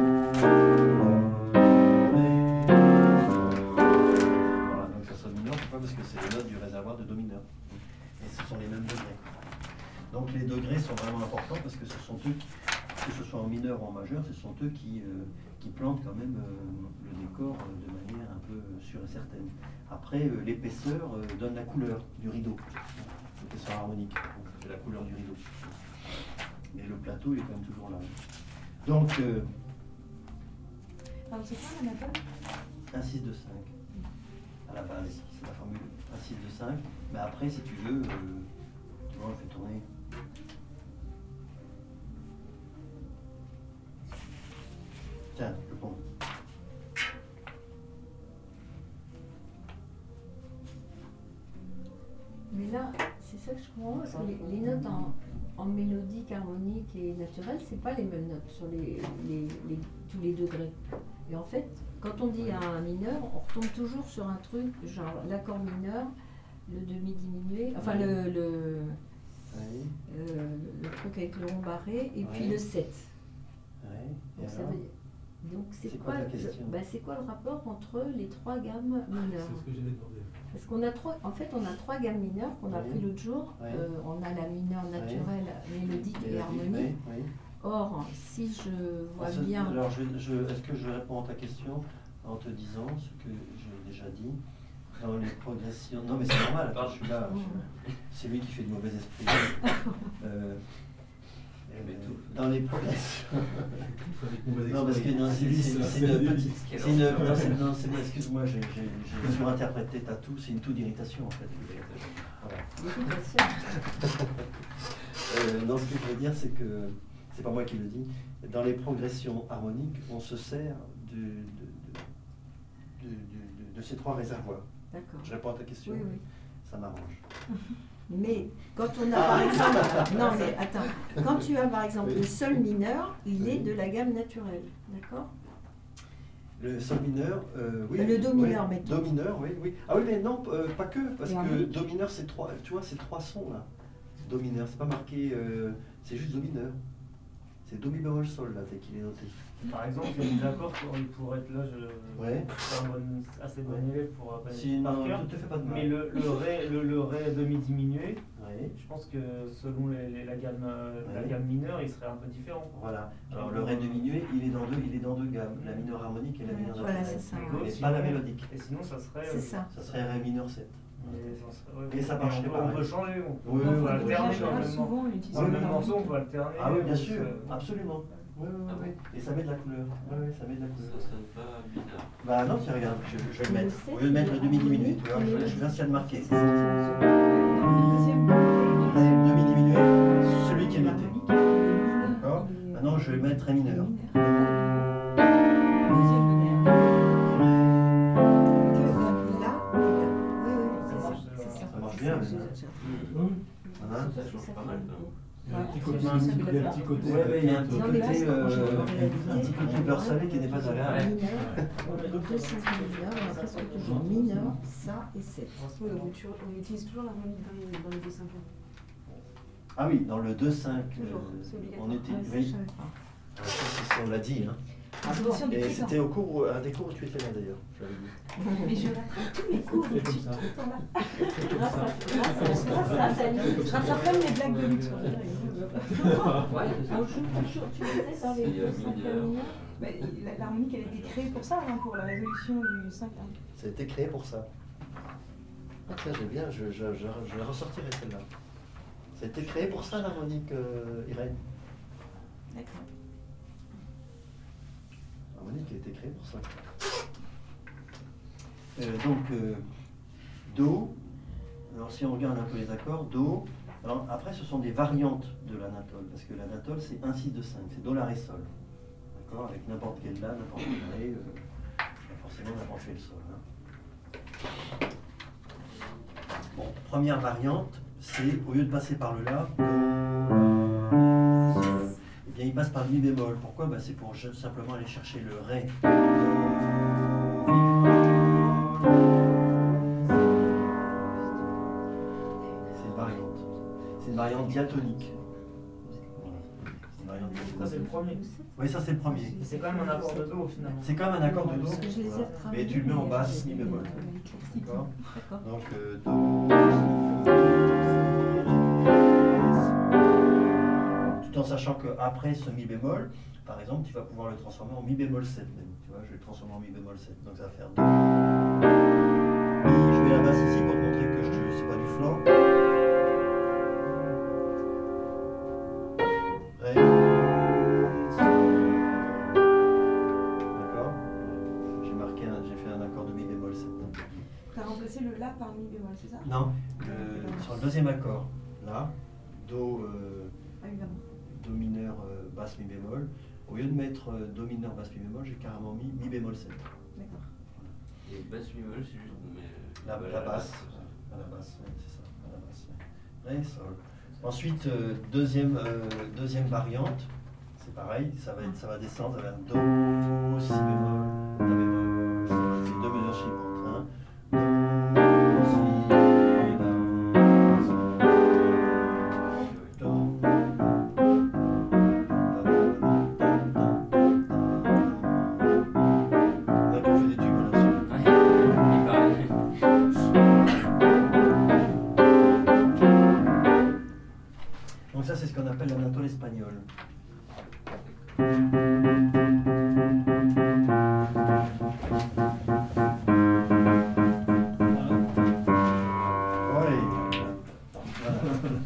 [SPEAKER 4] Voilà, donc ça sonne mineur, pourquoi? Parce que c'est les notes du réservoir de Do mineur. Et ce sont les mêmes degrés. Donc les degrés sont vraiment importants parce que ce sont eux, qui, que ce soit en mineur ou en majeur, ce sont eux qui, euh, qui plantent quand même euh, le décor euh, de manière un peu sûre et certaine. Après, euh, l'épaisseur euh, donne la couleur du rideau, l'épaisseur harmonique, donc ça fait la couleur du rideau. Mais le plateau il est quand même toujours là. Donc, euh,
[SPEAKER 3] alors c'est quoi la méthode?
[SPEAKER 4] un six deux cinq à la base, c'est la formule un six deux cinq. Mais après, si tu veux, euh, tu vois, on fait tourner. Tiens, le pont.
[SPEAKER 1] Mais là, c'est ça que je comprends, parce que les, les notes en, en mélodique, harmonique et naturelle, c'est pas les mêmes notes sur les, les, les, tous les degrés. Et en fait, quand on dit un mineur, on retombe toujours sur un truc, genre l'accord mineur, le demi-diminué, enfin le, le,
[SPEAKER 4] Oui.
[SPEAKER 1] euh, le truc avec le rond barré, et puis
[SPEAKER 4] Oui.
[SPEAKER 1] le sept.
[SPEAKER 4] Oui.
[SPEAKER 1] Donc,
[SPEAKER 4] Et
[SPEAKER 1] ça
[SPEAKER 4] alors
[SPEAKER 1] veut dire- donc c'est
[SPEAKER 4] C'est
[SPEAKER 1] quoi,
[SPEAKER 4] quoi ta
[SPEAKER 1] le-
[SPEAKER 4] question
[SPEAKER 1] bah, c'est quoi le rapport entre les trois gammes mineures?
[SPEAKER 2] C'est ce que j'allais demander.
[SPEAKER 1] Parce qu'on a trois, en fait, on a trois gammes mineures qu'on a
[SPEAKER 4] Oui.
[SPEAKER 1] pris l'autre jour.
[SPEAKER 4] Oui.
[SPEAKER 1] Euh, on a la mineure naturelle, mélodique et
[SPEAKER 4] Mélodique,
[SPEAKER 1] harmonique.
[SPEAKER 4] oui, oui.
[SPEAKER 1] Or, si je vois
[SPEAKER 4] Alors, ce-
[SPEAKER 1] bien,
[SPEAKER 4] Alors, je, je, est-ce que je réponds à ta question en te disant ce que j'ai déjà dit dans les progressions? Non, mais c'est normal, attends, je suis là. je- c'est lui qui fait de mauvais esprit. Euh, euh, dans les progressions. Non, parce que non, c'est c'est- c'est une petite. C'est une. Non, c'est- non, c'est moi, excuse-moi, j'ai j'ai- j'ai surinterprété ta toux, c'est une toux d'irritation en fait. Voilà. Euh, non, ce que je veux dire, c'est que, c'est pas moi qui le dis, dans les progressions harmoniques, on se sert de, de, de, de, de, de ces trois réservoirs.
[SPEAKER 1] d'accord.
[SPEAKER 4] Je réponds à ta question,
[SPEAKER 1] Oui, oui.
[SPEAKER 4] ça m'arrange.
[SPEAKER 1] Mais quand on a par exemple, non mais attends, quand tu as par exemple le sol mineur, il est de la gamme naturelle, d'accord?
[SPEAKER 4] Le sol mineur, euh, oui.
[SPEAKER 1] Le do
[SPEAKER 4] oui,
[SPEAKER 1] mineur, mettons.
[SPEAKER 4] Do mineur, oui, oui. Ah oui, mais non, euh, pas que, parce
[SPEAKER 1] Et
[SPEAKER 4] que
[SPEAKER 1] harmonique.
[SPEAKER 4] do mineur, c'est trois, tu vois, c'est trois sons là. Do mineur, c'est pas marqué, euh, c'est juste do mineur. C'est do mi bémol sol là, tel qu'il est noté.
[SPEAKER 5] Par exemple, il y a des accords pour, pour être là, je
[SPEAKER 4] Ouais.
[SPEAKER 5] je suis un bon- assez bon
[SPEAKER 4] Ouais.
[SPEAKER 5] élève pour apprendre
[SPEAKER 4] Si,
[SPEAKER 5] par
[SPEAKER 4] non,
[SPEAKER 5] cœur.
[SPEAKER 4] ne te fais pas de mal.
[SPEAKER 5] Mais le, le ré, le, le ré demi-diminué,
[SPEAKER 4] Oui.
[SPEAKER 5] je pense que selon les, les- la, gamme, euh, la
[SPEAKER 4] Ouais.
[SPEAKER 5] gamme mineure, il serait un peu différent.
[SPEAKER 4] Voilà. Alors le ré diminué, il est dans deux, il est dans deux gammes, la mineure harmonique et la mineure
[SPEAKER 1] Voilà,
[SPEAKER 4] naturelle.
[SPEAKER 1] c'est ça.
[SPEAKER 5] Et
[SPEAKER 1] ouais.
[SPEAKER 5] l'autre,
[SPEAKER 4] Mais
[SPEAKER 5] sinon-
[SPEAKER 4] pas la mélodique.
[SPEAKER 5] Et sinon, ça serait.
[SPEAKER 1] C'est
[SPEAKER 5] euh,
[SPEAKER 1] ça.
[SPEAKER 4] Ça serait ré mineur sept.
[SPEAKER 5] mais ça serait- ouais,
[SPEAKER 4] Et ça
[SPEAKER 5] mais
[SPEAKER 4] marcherait
[SPEAKER 5] on peut,
[SPEAKER 4] pareil.
[SPEAKER 5] on peut changer, on peut,
[SPEAKER 4] Oui,
[SPEAKER 5] on
[SPEAKER 4] oui,
[SPEAKER 5] peut
[SPEAKER 4] oui.
[SPEAKER 5] alterner
[SPEAKER 3] En
[SPEAKER 5] dans le
[SPEAKER 3] général,
[SPEAKER 5] même,
[SPEAKER 3] souvent, on utilise
[SPEAKER 5] dans le
[SPEAKER 3] la
[SPEAKER 5] même morceau, on
[SPEAKER 3] harmonique.
[SPEAKER 5] peut alterner.
[SPEAKER 4] Ah oui, bien
[SPEAKER 5] euh,
[SPEAKER 4] sûr,
[SPEAKER 5] euh,
[SPEAKER 4] absolument. Oui, oui, oui, oui. Et ça met de la couleur. Oui, oui, ça met de la couleur.
[SPEAKER 6] Ça sonne pas mineur.
[SPEAKER 4] Bah non, tiens, regarde, je, je vais le
[SPEAKER 1] Le
[SPEAKER 4] mettre.
[SPEAKER 1] sept,
[SPEAKER 4] Au lieu de mettre le
[SPEAKER 1] il est
[SPEAKER 4] demi-diminué, tu vois,
[SPEAKER 1] harmonique,
[SPEAKER 4] je, je viens de le marquer.
[SPEAKER 1] C'est ça qui me-
[SPEAKER 3] Deuxième
[SPEAKER 4] Le demi-diminué, celui qui est noté.
[SPEAKER 3] harmonique, il est mineur,
[SPEAKER 4] D'accord.
[SPEAKER 3] il est-
[SPEAKER 4] Maintenant, je vais mettre ré mineur.
[SPEAKER 3] Deuxième degré.
[SPEAKER 1] Que là, et là. Oui, oui, c'est ça. C'est ça.
[SPEAKER 4] Ça marche bien,
[SPEAKER 1] C'est
[SPEAKER 4] mais-
[SPEAKER 1] ça.
[SPEAKER 2] Oui.
[SPEAKER 4] Hein.
[SPEAKER 6] Ça change pas mal. hein.
[SPEAKER 2] Il y a un petit
[SPEAKER 1] Ouais.
[SPEAKER 2] côté, un petit, il y a un petit côté.
[SPEAKER 4] Ouais, mais il y a un petit
[SPEAKER 1] Non, mais là,
[SPEAKER 4] côté,
[SPEAKER 1] c'est quand j'ai
[SPEAKER 4] euh,
[SPEAKER 1] regardé la
[SPEAKER 4] un petit
[SPEAKER 1] vidéo,
[SPEAKER 4] côté beurre salé qui n'est pas agréable.
[SPEAKER 1] Mineur, on a les deux cinq mineurs, on a presque toujours mineur, ça et sept.
[SPEAKER 3] Oui, on utilise- on utilise toujours l'harmonique dans les, dans les deux cinq.
[SPEAKER 4] Ah oui, dans le deux cinq,
[SPEAKER 3] Toujours,
[SPEAKER 4] euh,
[SPEAKER 3] c'est obligatoire.
[SPEAKER 4] on était.
[SPEAKER 1] Ah, ça,
[SPEAKER 4] Oui,
[SPEAKER 1] je savais pas.
[SPEAKER 4] ça, c'est- on l'a dit. Hein.
[SPEAKER 3] Résolution du
[SPEAKER 4] Et
[SPEAKER 3] présent.
[SPEAKER 4] c'était au cours, où- un des cours où tu étais là d'ailleurs, je l'avais dit.
[SPEAKER 3] Mais je rattrape tous les cours
[SPEAKER 2] C'est comme
[SPEAKER 3] depuis
[SPEAKER 2] ça.
[SPEAKER 3] tout le temps là.
[SPEAKER 1] Grâce à grâce à- grâce à Nathalie.
[SPEAKER 3] Je rattrape même les blagues de luxe.
[SPEAKER 1] Ouais, on joue toujours, tu disais, dans les deux cinquièmes mineurs.
[SPEAKER 3] Mais la- L'harmonique, elle a été créée pour ça, hein, pour la résolution du cinq. Hein.
[SPEAKER 4] Ça a été créé pour ça. Ah tiens, j'aime bien, je, je, je, je la ressortirai celle-là. Ça a été créé pour ça l'harmonique, euh, Irène.
[SPEAKER 3] D'accord.
[SPEAKER 4] L'harmonique a été créée pour ça. Euh, donc, euh, Do, alors si on regarde un peu les accords, Do, alors après ce sont des variantes de l'anatole, parce que l'anatole c'est un six deux cinq, c'est Do, La, Ré, Sol. D'accord, avec n'importe quel La, n'importe quel Ré, euh, pas forcément n'importe quel Sol. Hein. Bon, première variante, c'est au lieu de passer par le La, Do, La, Sol, eh bien il passe par le Mi bémol. Pourquoi? Bah, c'est pour je- simplement aller chercher le Ré. C'est une variante. C'est une variante diatonique. Voilà. C'est une variante diatonique.
[SPEAKER 5] Ça, c'est le premier.
[SPEAKER 4] Oui, ça c'est le premier.
[SPEAKER 5] Et c'est quand même un accord de Do finalement.
[SPEAKER 4] C'est quand même un accord de Do,
[SPEAKER 1] Parce que je les ai
[SPEAKER 4] voilà.
[SPEAKER 1] retravaillés,
[SPEAKER 4] Mais tu le mets en
[SPEAKER 1] mais
[SPEAKER 4] basse,
[SPEAKER 1] j'avais
[SPEAKER 4] Mi bémol.
[SPEAKER 1] des- des classiques.
[SPEAKER 4] D'accord.
[SPEAKER 1] D'accord.
[SPEAKER 4] Donc euh, Do, tout en sachant qu'après ce Mi bémol, par exemple, tu vas pouvoir le transformer en Mi bémol sept même. Tu vois, je vais le transformer en Mi bémol sept. Donc ça va faire Do. Mi, je mets la basse ici pour te montrer que je c'est pas du flanc. Ré. D'accord. J'ai marqué un, j'ai fait un accord de Mi bémol sept.
[SPEAKER 3] Tu as remplacé le La par le Mi bémol, c'est ça?
[SPEAKER 4] Non, le- sur le deuxième accord, là, Do, euh,
[SPEAKER 3] Ah, évidemment.
[SPEAKER 4] Do mineur, euh, basse, Mi bémol. Au lieu de mettre euh, Do mineur, basse, Mi bémol, j'ai carrément mis Mi bémol sept.
[SPEAKER 3] D'accord.
[SPEAKER 6] Et basse bémol, c'est juste qu'on met
[SPEAKER 4] La,
[SPEAKER 6] euh,
[SPEAKER 4] la basse, à la basse, ouais, c'est ça, à la basse. Ouais. Ré, Sol. Ensuite, euh, deuxième, euh, deuxième variante, c'est pareil, ça va, être, ça va descendre, ça va être Do, Si bémol, La bémol, c'est deux mesures suivantes. Hein. Do, Si, La, Si, Do. Là, tu fais des tubes là-dessus.
[SPEAKER 6] Ouais, il paraît.
[SPEAKER 4] Donc ça, c'est ce qu'on appelle l'anatole espagnol. Ouais. Voilà.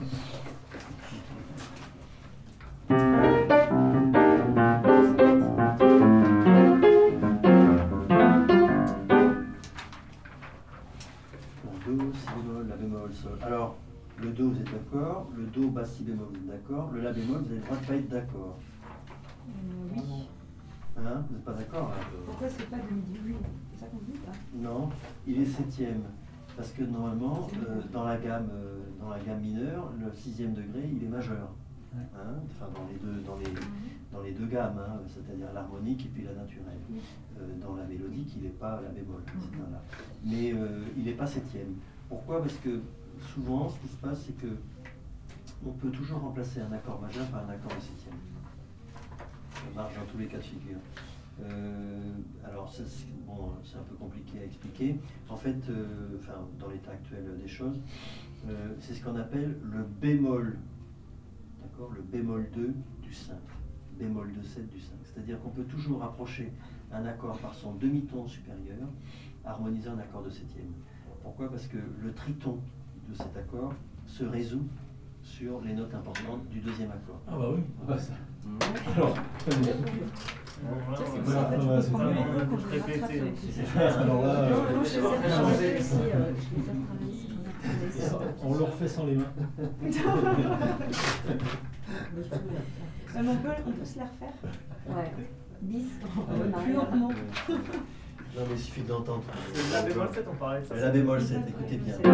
[SPEAKER 4] Donc, Do, Si bémol, La bémol, Sol. Alors, le Do, vous êtes d'accord. Le Do, basse, Si bémol, vous êtes d'accord. Le La bémol, vous avez le droit de pas être d'accord.
[SPEAKER 3] Euh, oui.
[SPEAKER 4] Hein? Vous n'êtes pas d'accord là?
[SPEAKER 3] Pourquoi c'est pas de midi? Oui, c'est ça qu'on dit, là.
[SPEAKER 4] Non, il est septième. Parce que normalement, euh, dans, la gamme, euh, dans la gamme mineure, le sixième degré, il est majeur.
[SPEAKER 2] Ouais.
[SPEAKER 4] Hein, enfin, dans les deux, dans les, dans les deux gammes, hein, c'est-à-dire l'harmonique et puis la naturelle. Euh, dans la mélodique, il n'est pas la bémol. c'est un La. Mais euh, il n'est pas septième. Pourquoi? Parce que souvent, ce qui se passe, c'est que on peut toujours remplacer un accord majeur par un accord de septième. Ça marche dans tous les cas de figure. Euh, alors, ça, c'est bon, c'est un peu compliqué à expliquer. En fait, euh, enfin, dans l'état actuel des choses, euh, c'est ce qu'on appelle le bémol, d'accord, le bémol deux du cinq, bémol deux sept du cinq. C'est-à-dire qu'on peut toujours rapprocher un accord par son demi-ton supérieur, harmoniser un accord de septième. Pourquoi? Parce que le triton de cet accord se résout sur les notes importantes du deuxième accord.
[SPEAKER 2] Ah bah oui, bah ça.
[SPEAKER 6] Mmh.
[SPEAKER 2] Alors, très bien.
[SPEAKER 5] Bon, voilà,
[SPEAKER 3] Ça, c'est
[SPEAKER 5] on
[SPEAKER 3] pour
[SPEAKER 5] va-
[SPEAKER 3] ça, en fait, je
[SPEAKER 2] Ouais,
[SPEAKER 3] me
[SPEAKER 2] c'est
[SPEAKER 3] prends
[SPEAKER 2] pas
[SPEAKER 3] bien
[SPEAKER 5] mal.
[SPEAKER 3] compte quand je
[SPEAKER 5] Répéter,
[SPEAKER 3] rattrape avec
[SPEAKER 5] c'est
[SPEAKER 3] les-
[SPEAKER 2] ça. Alors là, euh,
[SPEAKER 1] Non, moi, je les ai
[SPEAKER 5] Ouais.
[SPEAKER 1] retravaillés aussi, euh, je les ai retravaillés, c'est qu'on a travaillé ça.
[SPEAKER 2] On le refait sans les mains.
[SPEAKER 1] Mais il faut la faire.
[SPEAKER 3] Ah, mais on peut, on peut se la refaire.
[SPEAKER 1] Ouais. Bis.
[SPEAKER 3] Euh, Plus lentement.
[SPEAKER 4] Non, mais il suffit d'entendre.
[SPEAKER 5] C'est La bémol sept, on parlait de ça.
[SPEAKER 4] Le La bémol sept, écoutez bien. Ça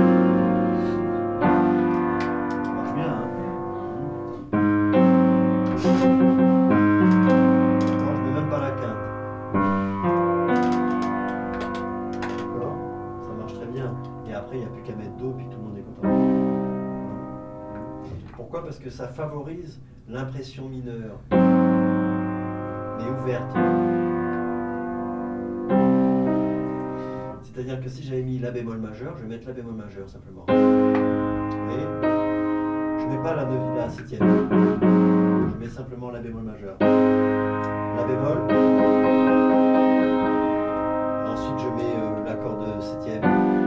[SPEAKER 4] marche bien, hein? D'accord, je mets même pas la quinte. D'accord? Ça marche très bien. Et après, il n'y a plus qu'à mettre Do, puis tout le monde est content. Pourquoi? Parce que ça favorise l'impression mineure, mais ouverte. C'est-à-dire que si j'avais mis La bémol majeur, je vais mettre La bémol majeur simplement. Vous voyez ? Je ne mets pas la, neuvième, la septième. Je mets simplement La bémol majeur. La bémol. Ensuite, je mets euh, l'accord de septième.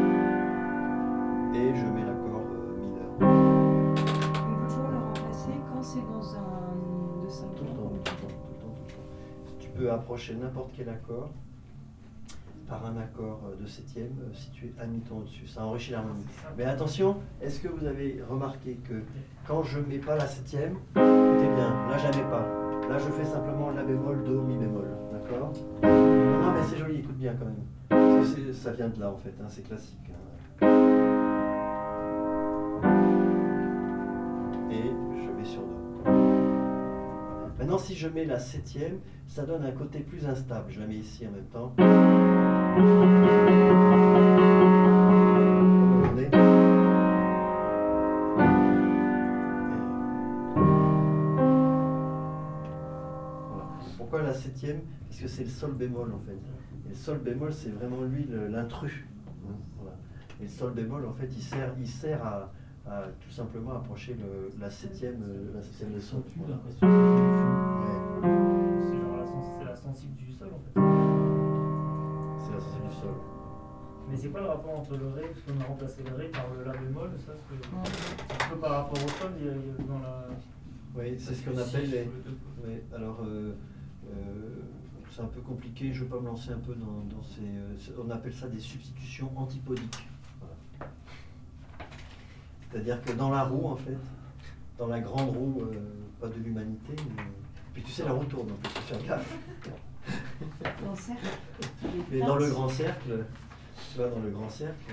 [SPEAKER 4] Et je mets l'accord euh, mineur.
[SPEAKER 3] On peut toujours le remplacer quand c'est dans un de cinq
[SPEAKER 4] Tout le temps, tout le temps, tout le temps, tout le temps. Tu peux approcher n'importe quel accord par un accord de septième situé un demi-ton au-dessus. Ça enrichit l'harmonie. Mais attention, est-ce que vous avez remarqué que quand je ne mets pas la septième, écoutez bien, là je la mets pas. Là je fais simplement La bémol, Do, Mi bémol. D'accord ? Non mais c'est joli, écoute bien quand même. Parce que ça vient de là en fait, hein, c'est classique. Hein. Et je vais sur Do. Maintenant si je mets la septième, ça donne un côté plus instable. Je la mets ici en même temps. Pourquoi la septième ? Parce que c'est le sol bémol en fait. Et le sol bémol, c'est vraiment lui l'intrus. Voilà. Et le sol bémol, en fait, il sert, il sert à, à tout simplement approcher le, la septième, la septième de sol.
[SPEAKER 5] C'est genre la, c'est la sensible du sol en fait.
[SPEAKER 4] C'est la sensible du sol.
[SPEAKER 5] Mais c'est quoi le rapport entre le Ré, parce qu'on a remplacé le Ré par le La bémol, ça c'est un peu par rapport au sol, il y a, il y a dans la...
[SPEAKER 4] Oui, c'est ce qu'on appelle les... Oui, alors, euh, euh, c'est un peu compliqué, je ne veux pas me lancer un peu dans, dans ces... Euh, on appelle ça des substitutions antipodiques. Voilà. C'est-à-dire que dans la roue, en fait, dans la grande roue, euh, pas de l'humanité, mais... Puis tu sais, la roue tourne, donc il faut faire gaffe.
[SPEAKER 1] Dans le cercle.
[SPEAKER 4] Mais dans le grand cercle... Tu vois, dans le grand cercle,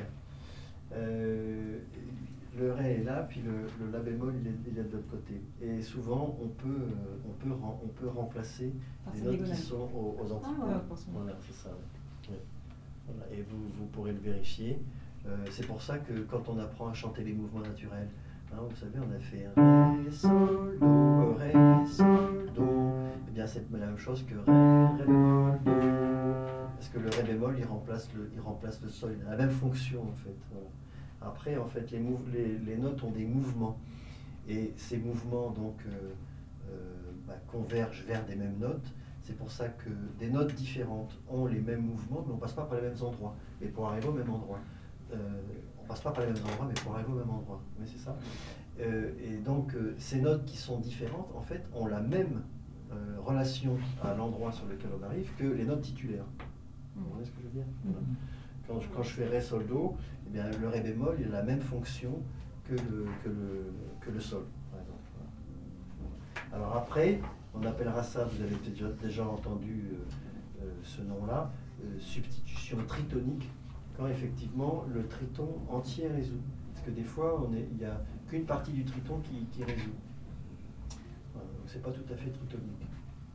[SPEAKER 4] euh, le Ré est là, puis le, le La bémol, il est, il est de l'autre côté. Et souvent, on peut, euh, on peut, on peut remplacer
[SPEAKER 3] ah,
[SPEAKER 4] les notes qui sont aux, aux antipodes.
[SPEAKER 3] Ah, ouais,
[SPEAKER 4] voilà, c'est ça. Ouais. Voilà. Et vous, vous pourrez le vérifier. Euh, c'est pour ça que quand on apprend à chanter les mouvements naturels, hein, vous savez, on a fait un Ré, Sol, Do, Ré, Sol, Do. Eh bien, c'est la même chose que Ré, Ré bémol, Do. Parce que le Ré bémol, il remplace le, il remplace le Sol. Il a la même fonction, en fait. Voilà. Après, en fait, les, mouv les, les notes ont des mouvements. Et ces mouvements, donc, euh, euh, bah, convergent vers des mêmes notes. C'est pour ça que des notes différentes ont les mêmes mouvements, mais on ne passe pas par les mêmes endroits. Et pour arriver au même endroit. Euh, on ne passe pas par les mêmes endroits, mais pour arriver au même endroit. Mais c'est ça. Euh, et donc, euh, ces notes qui sont différentes, en fait, ont la même euh, relation à l'endroit sur lequel on arrive que les notes titulaires. Vous voyez ce que je veux dire ? Voilà. Quand, je, quand je fais Ré, Sol, Do, eh bien, le Ré bémol, il a la même fonction que le, que le, que le Sol, par exemple. Voilà. Alors après, on appellera ça, vous avez déjà, déjà entendu euh, euh, ce nom-là, euh, substitution tritonique, quand effectivement le triton entier résout. Parce que des fois, on est, il n'y a qu'une partie du triton qui, qui résout. Voilà, donc c'est pas tout à fait tritonique.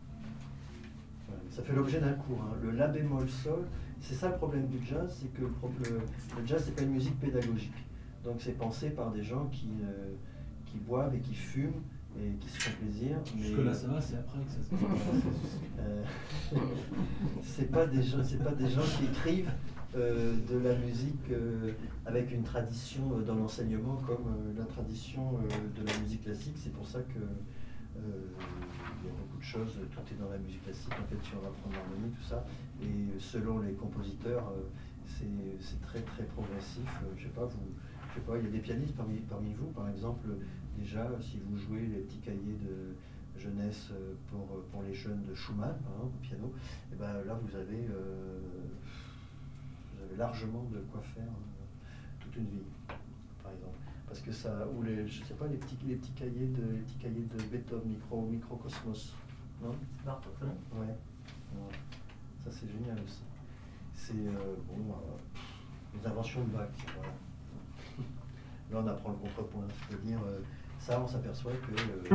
[SPEAKER 4] Ça fait l'objet d'un cours. Hein. Le La bémol sol, c'est ça le problème du jazz, c'est que le, le, le jazz, c'est pas une musique pédagogique. Donc c'est pensé par des gens qui, euh, qui boivent et qui fument et qui se font plaisir.
[SPEAKER 2] Jusque là ça va, c'est après que ça se passe.
[SPEAKER 4] euh, c'est pas des gens, c'est pas des gens qui écrivent euh, de la musique euh, avec une tradition euh, dans l'enseignement comme euh, la tradition euh, de la musique classique. C'est pour ça que Euh, il y a beaucoup de choses, tout est dans la musique classique, en fait, si on apprend l'harmonie, tout ça, et selon les compositeurs, euh, c'est très très progressif. Euh, je sais pas, vous, je sais pas, il y a des pianistes parmi, parmi vous, par exemple, déjà, si vous jouez les petits cahiers de jeunesse pour, pour les jeunes de Schumann, par exemple, au piano, et ben là, vous avez, euh, vous avez largement de quoi faire euh, toute une vie, par exemple. Parce que ça, ou les, je sais pas, les petits, les petits cahiers de, les petits cahiers de Beethoven, micro, microcosmos, non?
[SPEAKER 5] Bartok, non?
[SPEAKER 4] Ouais. Ouais. Ça c'est génial aussi. C'est euh, bon, euh, les inventions de Bach. Voilà. Là on apprend le contrepoint, c'est-à-dire euh, ça on s'aperçoit que euh,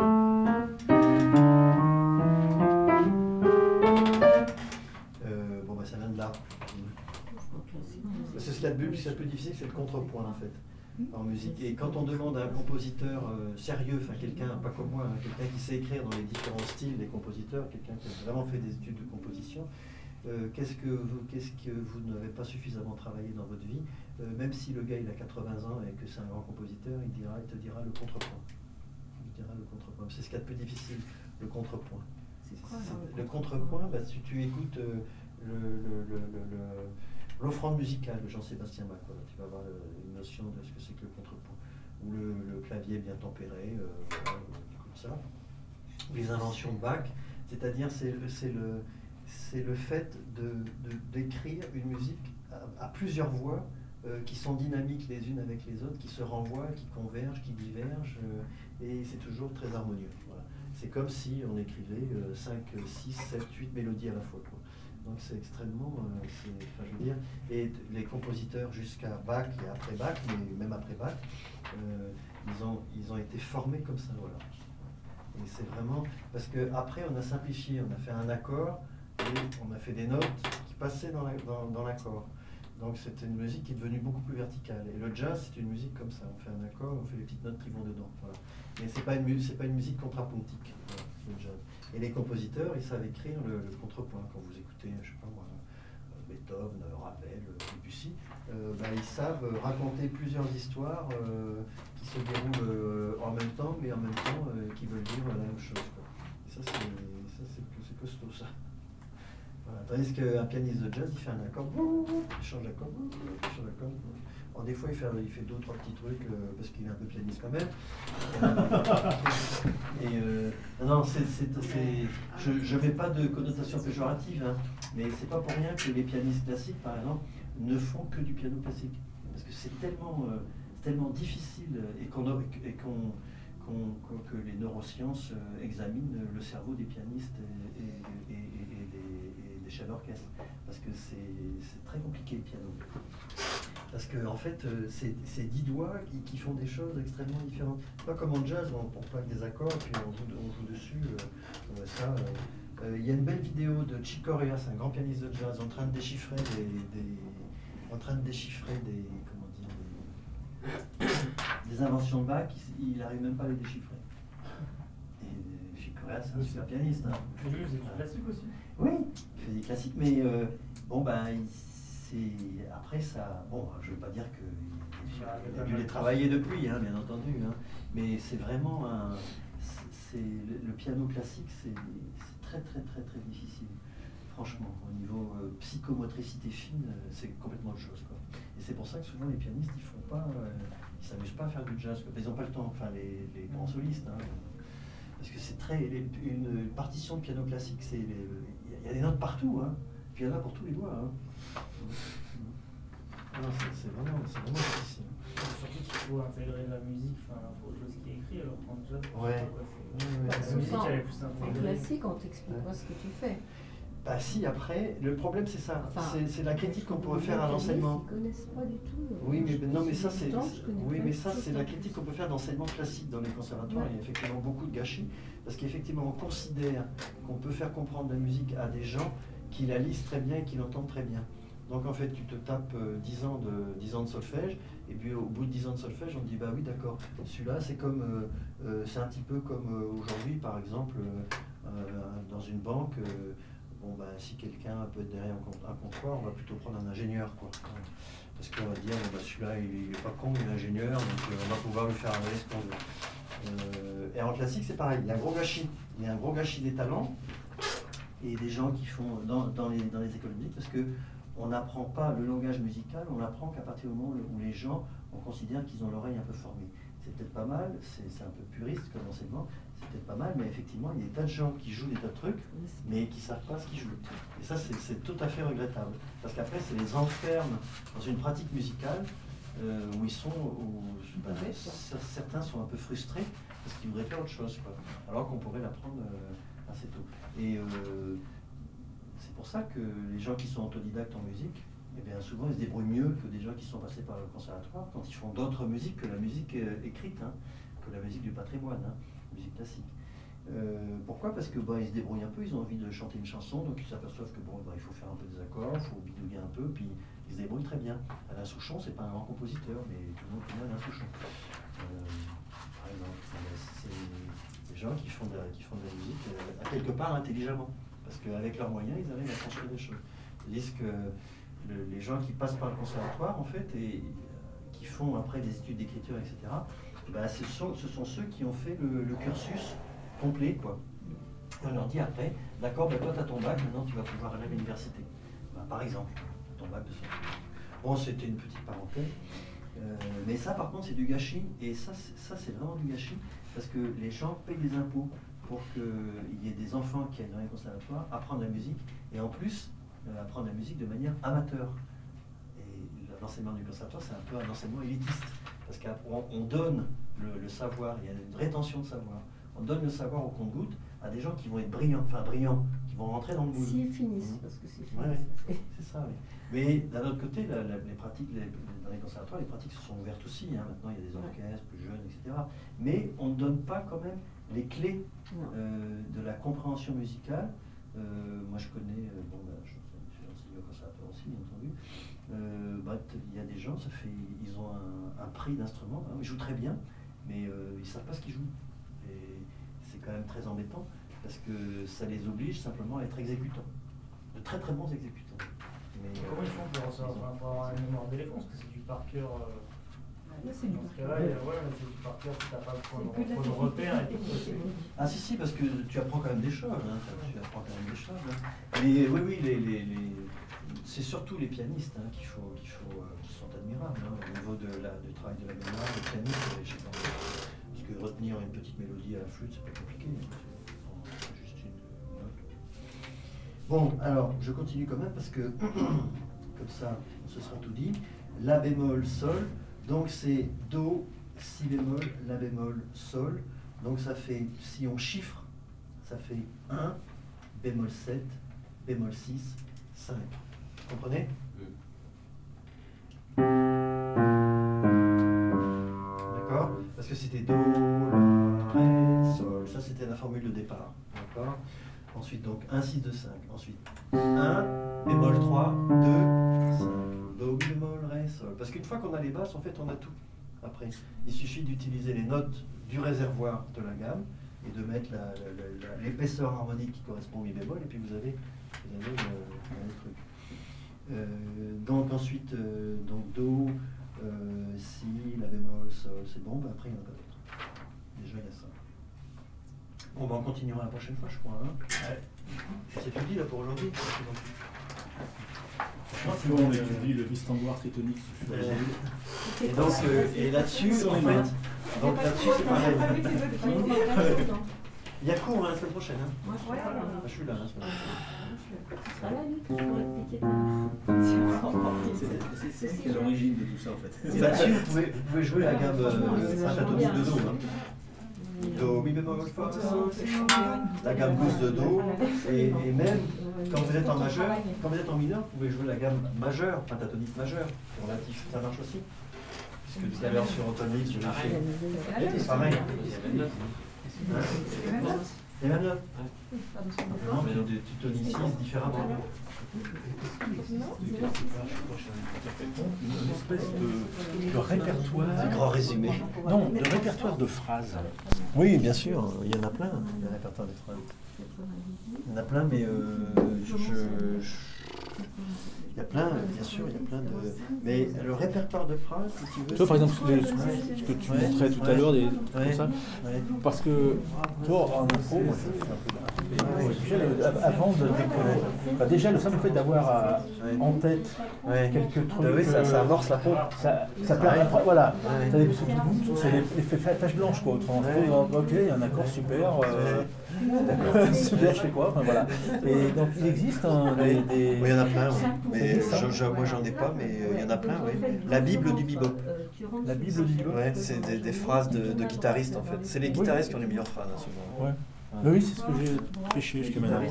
[SPEAKER 4] euh, bon bah ça vient de là. C'est ce qu'il y a de plus, ce qu'il y a de plus difficile, c'est le contrepoint en fait. En musique. Et quand on demande à un compositeur euh, sérieux, enfin quelqu'un, pas comme moi, hein, quelqu'un qui sait écrire dans les différents styles des compositeurs, quelqu'un qui a vraiment fait des études de composition, euh, qu'est-ce que vous, qu'est-ce que vous n'avez pas suffisamment travaillé dans votre vie, euh, même si le gars il a quatre-vingts ans et que c'est un grand compositeur, il, dira, il te dira le contrepoint. Il te dira le contrepoint. C'est ce qu'il y a de plus difficile, le contrepoint.
[SPEAKER 1] C'est quoi
[SPEAKER 4] c'est, le contrepoint, bah, si tu écoutes euh, le, le, le, le, le, l'offrande musicale de Jean-Sébastien Bach, voilà, tu vas avoir une notion de ce que c'est que le contrepoint. Ou le, le clavier bien tempéré, euh, voilà, comme ça. Les inventions de Bach, c'est-à-dire c'est, c'est, le, c'est le fait de, de, d'écrire une musique à, à plusieurs voix euh, qui sont dynamiques les unes avec les autres, qui se renvoient, qui convergent, qui divergent, euh, et c'est toujours très harmonieux. Voilà. C'est comme si on écrivait euh, cinq, six, sept, huit mélodies à la fois, quoi. Donc c'est extrêmement, euh, c'est, enfin, je veux dire, et les compositeurs jusqu'à Bach et après Bach, mais même après Bach, euh, ils, ont, ils ont été formés comme ça, voilà. Et c'est vraiment, parce qu'après on a simplifié, on a fait un accord, et on a fait des notes qui passaient dans, la, dans, dans l'accord. Donc c'était une musique qui est devenue beaucoup plus verticale. Et le jazz, c'est une musique comme ça, on fait un accord, on fait les petites notes qui vont dedans, voilà. Mais c'est pas une, c'est pas une musique contrapuntique, voilà, le jazz. Et les compositeurs, ils savent écrire le, le contrepoint. Quand vous écoutez, je sais pas moi, Beethoven, Ravel, Debussy, euh, ben, ils savent raconter plusieurs histoires euh, qui se déroulent euh, en même temps, mais en même temps euh, qui veulent dire la même chose, quoi. Et ça, c'est, ça c'est, c'est costaud, ça. Voilà. Tandis qu'un pianiste de jazz, il fait un accord, il change d'accord, il change d'accord. Alors, des fois, il fait, il fait deux ou trois petits trucs euh, parce qu'il est un peu pianiste quand même. Euh, et euh, non, c'est, c'est, c'est, je ne mets pas de connotation péjorative, hein, mais c'est pas pour rien que les pianistes classiques, par exemple, ne font que du piano classique. Parce que c'est tellement, euh, tellement difficile et, qu'on, et qu'on, qu'on, qu'on, que les neurosciences euh, examinent le cerveau des pianistes et, et, et, et, des, et des chefs d'orchestre. Parce que c'est, c'est très compliqué le piano. Parce que en fait, c'est, c'est dix doigts qui, qui font des choses extrêmement différentes. Pas comme en jazz, on, on plaque des accords et puis on joue, on joue dessus. Euh, euh, ça, il euh, y a une belle vidéo de Chick Corea, c'est un grand pianiste de jazz, en train de déchiffrer des, des en train de déchiffrer des, comment dire, des, des inventions de Bach. Il n'arrive même pas à les déchiffrer. Et Chick Corea, c'est un oui, super pianiste. Hein.
[SPEAKER 5] Il fait du classique aussi.
[SPEAKER 4] Oui, il fait des classiques, mais euh, bon ben. Il, Et après ça, bon, je ne veux pas dire qu'il a dû les travailler depuis, hein, bien entendu, hein, mais c'est vraiment un, c'est, c'est, le, le piano classique, c'est, c'est très très très très difficile, franchement, au niveau euh, psychomotricité fine, c'est complètement autre chose, quoi. Et c'est pour ça que souvent les pianistes, ils font pas, euh, ils s'amusent pas à faire du jazz, quoi. Ils n'ont pas le temps, enfin les, les grands solistes, hein, parce que c'est très, les, une partition de piano classique, c'est, il y a des notes partout, hein, puis il y en a pour tous les doigts, hein. Non, c'est, c'est, vraiment, c'est vraiment difficile.
[SPEAKER 5] Surtout qu'il faut intégrer la musique, enfin, il faut autre chose qui est écrit, alors qu'en jazz,
[SPEAKER 4] ouais.
[SPEAKER 5] C'est,
[SPEAKER 1] ouais,
[SPEAKER 5] la
[SPEAKER 1] ouais.
[SPEAKER 5] musique, elle est plus
[SPEAKER 1] intégrée. En classique, on t'explique pas ce que tu fais.
[SPEAKER 4] Bah si, après, le problème c'est ça, enfin, c'est, c'est la critique qu'on pourrait faire à l'enseignement.
[SPEAKER 1] Ils connaissent pas du tout.
[SPEAKER 4] Oui, mais non, mais ça c'est, c'est oui, mais ça c'est la critique qu'on peut faire d'enseignement classique dans les conservatoires. Ouais. Il y a effectivement beaucoup de gâchis, parce qu'effectivement on considère qu'on peut faire comprendre la musique à des gens qui la lisent très bien et qui l'entendent très bien. Donc en fait, tu te tapes euh, dix ans de dix ans de solfège, et puis au bout de dix ans de solfège, on te dit bah oui d'accord, celui-là c'est comme euh, euh, c'est un petit peu comme euh, aujourd'hui par exemple euh, euh, dans une banque, euh, bon bah si quelqu'un peut être derrière un, un comptoir, on va plutôt prendre un ingénieur, quoi. Parce qu'on va dire bon, bah celui-là il est pas con, il est ingénieur, donc euh, on va pouvoir lui faire un ce qu'on veut. Euh, et en classique c'est pareil, il y a un gros gâchis, il y a un gros gâchis des talents et des gens qui font dans, dans, les, dans les écoles de musique, parce que on n'apprend pas le langage musical, on l'apprend qu'à partir du moment où les gens, on considère qu'ils ont l'oreille un peu formée. C'est peut-être pas mal, c'est, c'est un peu puriste comme enseignement, c'est peut-être pas mal, mais effectivement, il y a des tas de gens qui jouent des tas de trucs, mais qui ne savent pas ce qu'ils jouent. Et ça, c'est, c'est tout à fait regrettable, parce qu'après, ça les enferme dans une pratique musicale euh, où ils sont, où, ben, certains sont un peu frustrés, parce qu'ils voudraient faire autre chose, quoi, alors qu'on pourrait l'apprendre euh, assez tôt. Et, euh, c'est pour ça que les gens qui sont autodidactes en musique, eh bien souvent ils se débrouillent mieux que des gens qui sont passés par le conservatoire quand ils font d'autres musiques que la musique euh, écrite, hein, que la musique du patrimoine, hein, musique classique. Euh, pourquoi ? Parce que bah, ils se débrouillent un peu, ils ont envie de chanter une chanson, donc ils s'aperçoivent que bon, bah, il faut faire un peu des accords, il faut bidouiller un peu, puis ils se débrouillent très bien. Alain Souchon, c'est pas un grand compositeur, mais tout le monde connaît Alain Souchon. Euh, par exemple, c'est des gens qui font de, qui font de la musique euh, à quelque part intelligemment. Parce qu'avec leurs moyens, ils arrivent à construire des choses. Tandis que le, les gens qui passent par le conservatoire, en fait, et euh, qui font après des études d'écriture, et cetera, bah, ce, sont, ce sont ceux qui ont fait le, le cursus complet, quoi. Et on leur dit après, d'accord, bah, toi tu as ton bac, maintenant tu vas pouvoir aller à l'université. Bah, par exemple, ton bac de sciences. Bon, c'était une petite parenthèse. Euh, mais ça, par contre, c'est du gâchis. Et ça, ça c'est vraiment du gâchis. Parce que les gens payent des impôts pour qu'il y ait des enfants qui aillent dans les conservatoires, apprendre la musique. Et en plus, euh, apprendre la musique de manière amateur. Et l'enseignement du conservatoire, c'est un peu un enseignement élitiste. Parce qu'on on donne le, le savoir, il y a une rétention de savoir. On donne le savoir au compte-gouttes à des gens qui vont être brillants, enfin brillants, qui vont rentrer dans le moule.
[SPEAKER 1] S'ils finissent,
[SPEAKER 4] mmh.
[SPEAKER 1] parce que c'est fini.
[SPEAKER 4] Ouais, c'est ça, oui. Mais d'un autre côté, la, la, les pratiques, les, dans les conservatoires, les pratiques se sont ouvertes aussi. Hein. Maintenant, il y a des orchestres plus jeunes, et cetera. Mais on ne donne pas quand même les clés euh, de la compréhension musicale. Euh, moi, je connais, euh, bon, bah, je, je suis enseigné au conservatoire aussi, bien entendu. Euh, bah, il y a des gens, ça fait, ils ont un, un prix d'instrument, hein, ils jouent très bien, mais euh, ils ne savent pas ce qu'ils jouent. Et c'est quand même très embêtant, parce que ça les oblige simplement à être exécutants. De très très bons exécutants. Mais,
[SPEAKER 5] comment
[SPEAKER 4] euh,
[SPEAKER 5] ils font pour ça? Enfin, il faut avoir une mémoire d'éléphant, parce que c'est du par cœur. Euh,
[SPEAKER 3] Là, c'est du
[SPEAKER 5] dans ce cas-là, ouais, c'est du par cœur si tu n'as pas le point de,
[SPEAKER 3] de,
[SPEAKER 5] de repère et tout.
[SPEAKER 4] Ah si, si, parce que tu apprends quand même des choses. Hein, tu apprends quand même des choses. Hein. Mais oui, oui, les, les, les, c'est surtout les pianistes hein, qu'il faut, qu'il faut, euh, qui sont admirables. Hein, au niveau de la, du travail de la mémoire, les pianistes, je sais pas. Parce que retenir une petite mélodie à la flûte, c'est pas compliqué. C'est juste une note. Bon, alors, je continue quand même parce que, comme ça, on se sera tout dit. La bémol, sol, donc c'est Do, Si bémol, La bémol, Sol. Donc ça fait, si on chiffre, ça fait un, bémol sept, bémol six, cinq. Vous comprenez? D'accord? Parce que c'était Do, La, Ré, Sol. Ça c'était la formule de départ. D'accord? Ensuite, donc un, six, deux, cinq. Ensuite, un, bémol trois, deux, cinq. Do, bémol, Ré, Sol. Parce qu'une fois qu'on a les basses, en fait, on a tout. Après, il suffit d'utiliser les notes du réservoir de la gamme et de mettre l'épaisseur harmonique qui correspond au mi bémol, et puis vous avez, vous avez le, le truc. Euh, donc ensuite, euh, donc Do, euh, Si, La bémol, Sol, c'est bon, ben après il n'y en a pas d'autre. Déjà il y a ça. Bon, ben on continuera la prochaine fois, je crois. Hein. Ouais. C'est tout dit là pour aujourd'hui.
[SPEAKER 2] C'est bon, on étudie le bistangoir tritonique.
[SPEAKER 4] Et donc, euh, et là-dessus, en fait, donc là-dessus, c'est pareil. Il y a cours hein, la semaine prochaine. Hein.
[SPEAKER 1] Moi, je,
[SPEAKER 4] ah, je suis là la semaine
[SPEAKER 2] prochaine. C'est l'origine de tout ça, en fait.
[SPEAKER 4] Et là-dessus, vous pouvez, vous pouvez jouer la gamme euh, pentatonique de Do. Hein. Do, Mi bémol, Fa, la gamme douce de Do, et, et même quand vous êtes en majeur, quand vous êtes en mineur, vous pouvez jouer la gamme majeure, pentatonique majeure, relatif, ça marche aussi. Puisque tout à l'heure sur Automix, je l'ai fait. C'est pareil. Il y a même note. Simplement, tu tonicis différemment.
[SPEAKER 2] Une espèce de, de répertoire.
[SPEAKER 4] Un grand résumé.
[SPEAKER 2] Non, de répertoire de phrases.
[SPEAKER 4] Oui, bien sûr, il y en a plein, des répertoires de phrases. Il y en a plein, mais euh, je, je, il y a plein, bien sûr, il y a plein de. Mais le répertoire de phrases, si tu veux.
[SPEAKER 2] Tu vois, par exemple, les, ce que tu ouais, montrais tout ouais, à l'heure, des trucs ouais, comme ça. Ouais. Parce que, toi, en impro, moi, je fais un peu d'intro. Ouais, déjà, le, avant de décoller, bah, déjà, le simple fait d'avoir à, ouais. en tête ouais. quelques trucs.
[SPEAKER 4] Oui, ça, ça amorce la peau.
[SPEAKER 2] Ça, ça permet. Ouais. Voilà. Ouais. Ça, c'est l'effet tache blanche, quoi. Autrement, ouais. Ok, il y a un accord super. Euh, super, je fais quoi enfin, voilà. Et donc, il existe un, des, des.
[SPEAKER 4] Oui, il y en a plein, oui. Mais je, je, moi, j'en ai pas, mais euh, il y en a plein, oui. La Bible du bebop.
[SPEAKER 2] La Bible du bebop.
[SPEAKER 4] Ouais, c'est des, des phrases de, de guitaristes, en fait. C'est les guitaristes qui ont les meilleures phrases, hein, souvent.
[SPEAKER 2] Ouais. Ouais. Oui, c'est ce que j'ai pêché jusqu'à maintenant.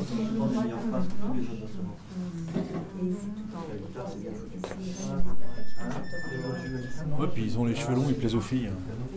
[SPEAKER 2] Ouais, puis ils ont les cheveux longs, ils plaisent aux filles.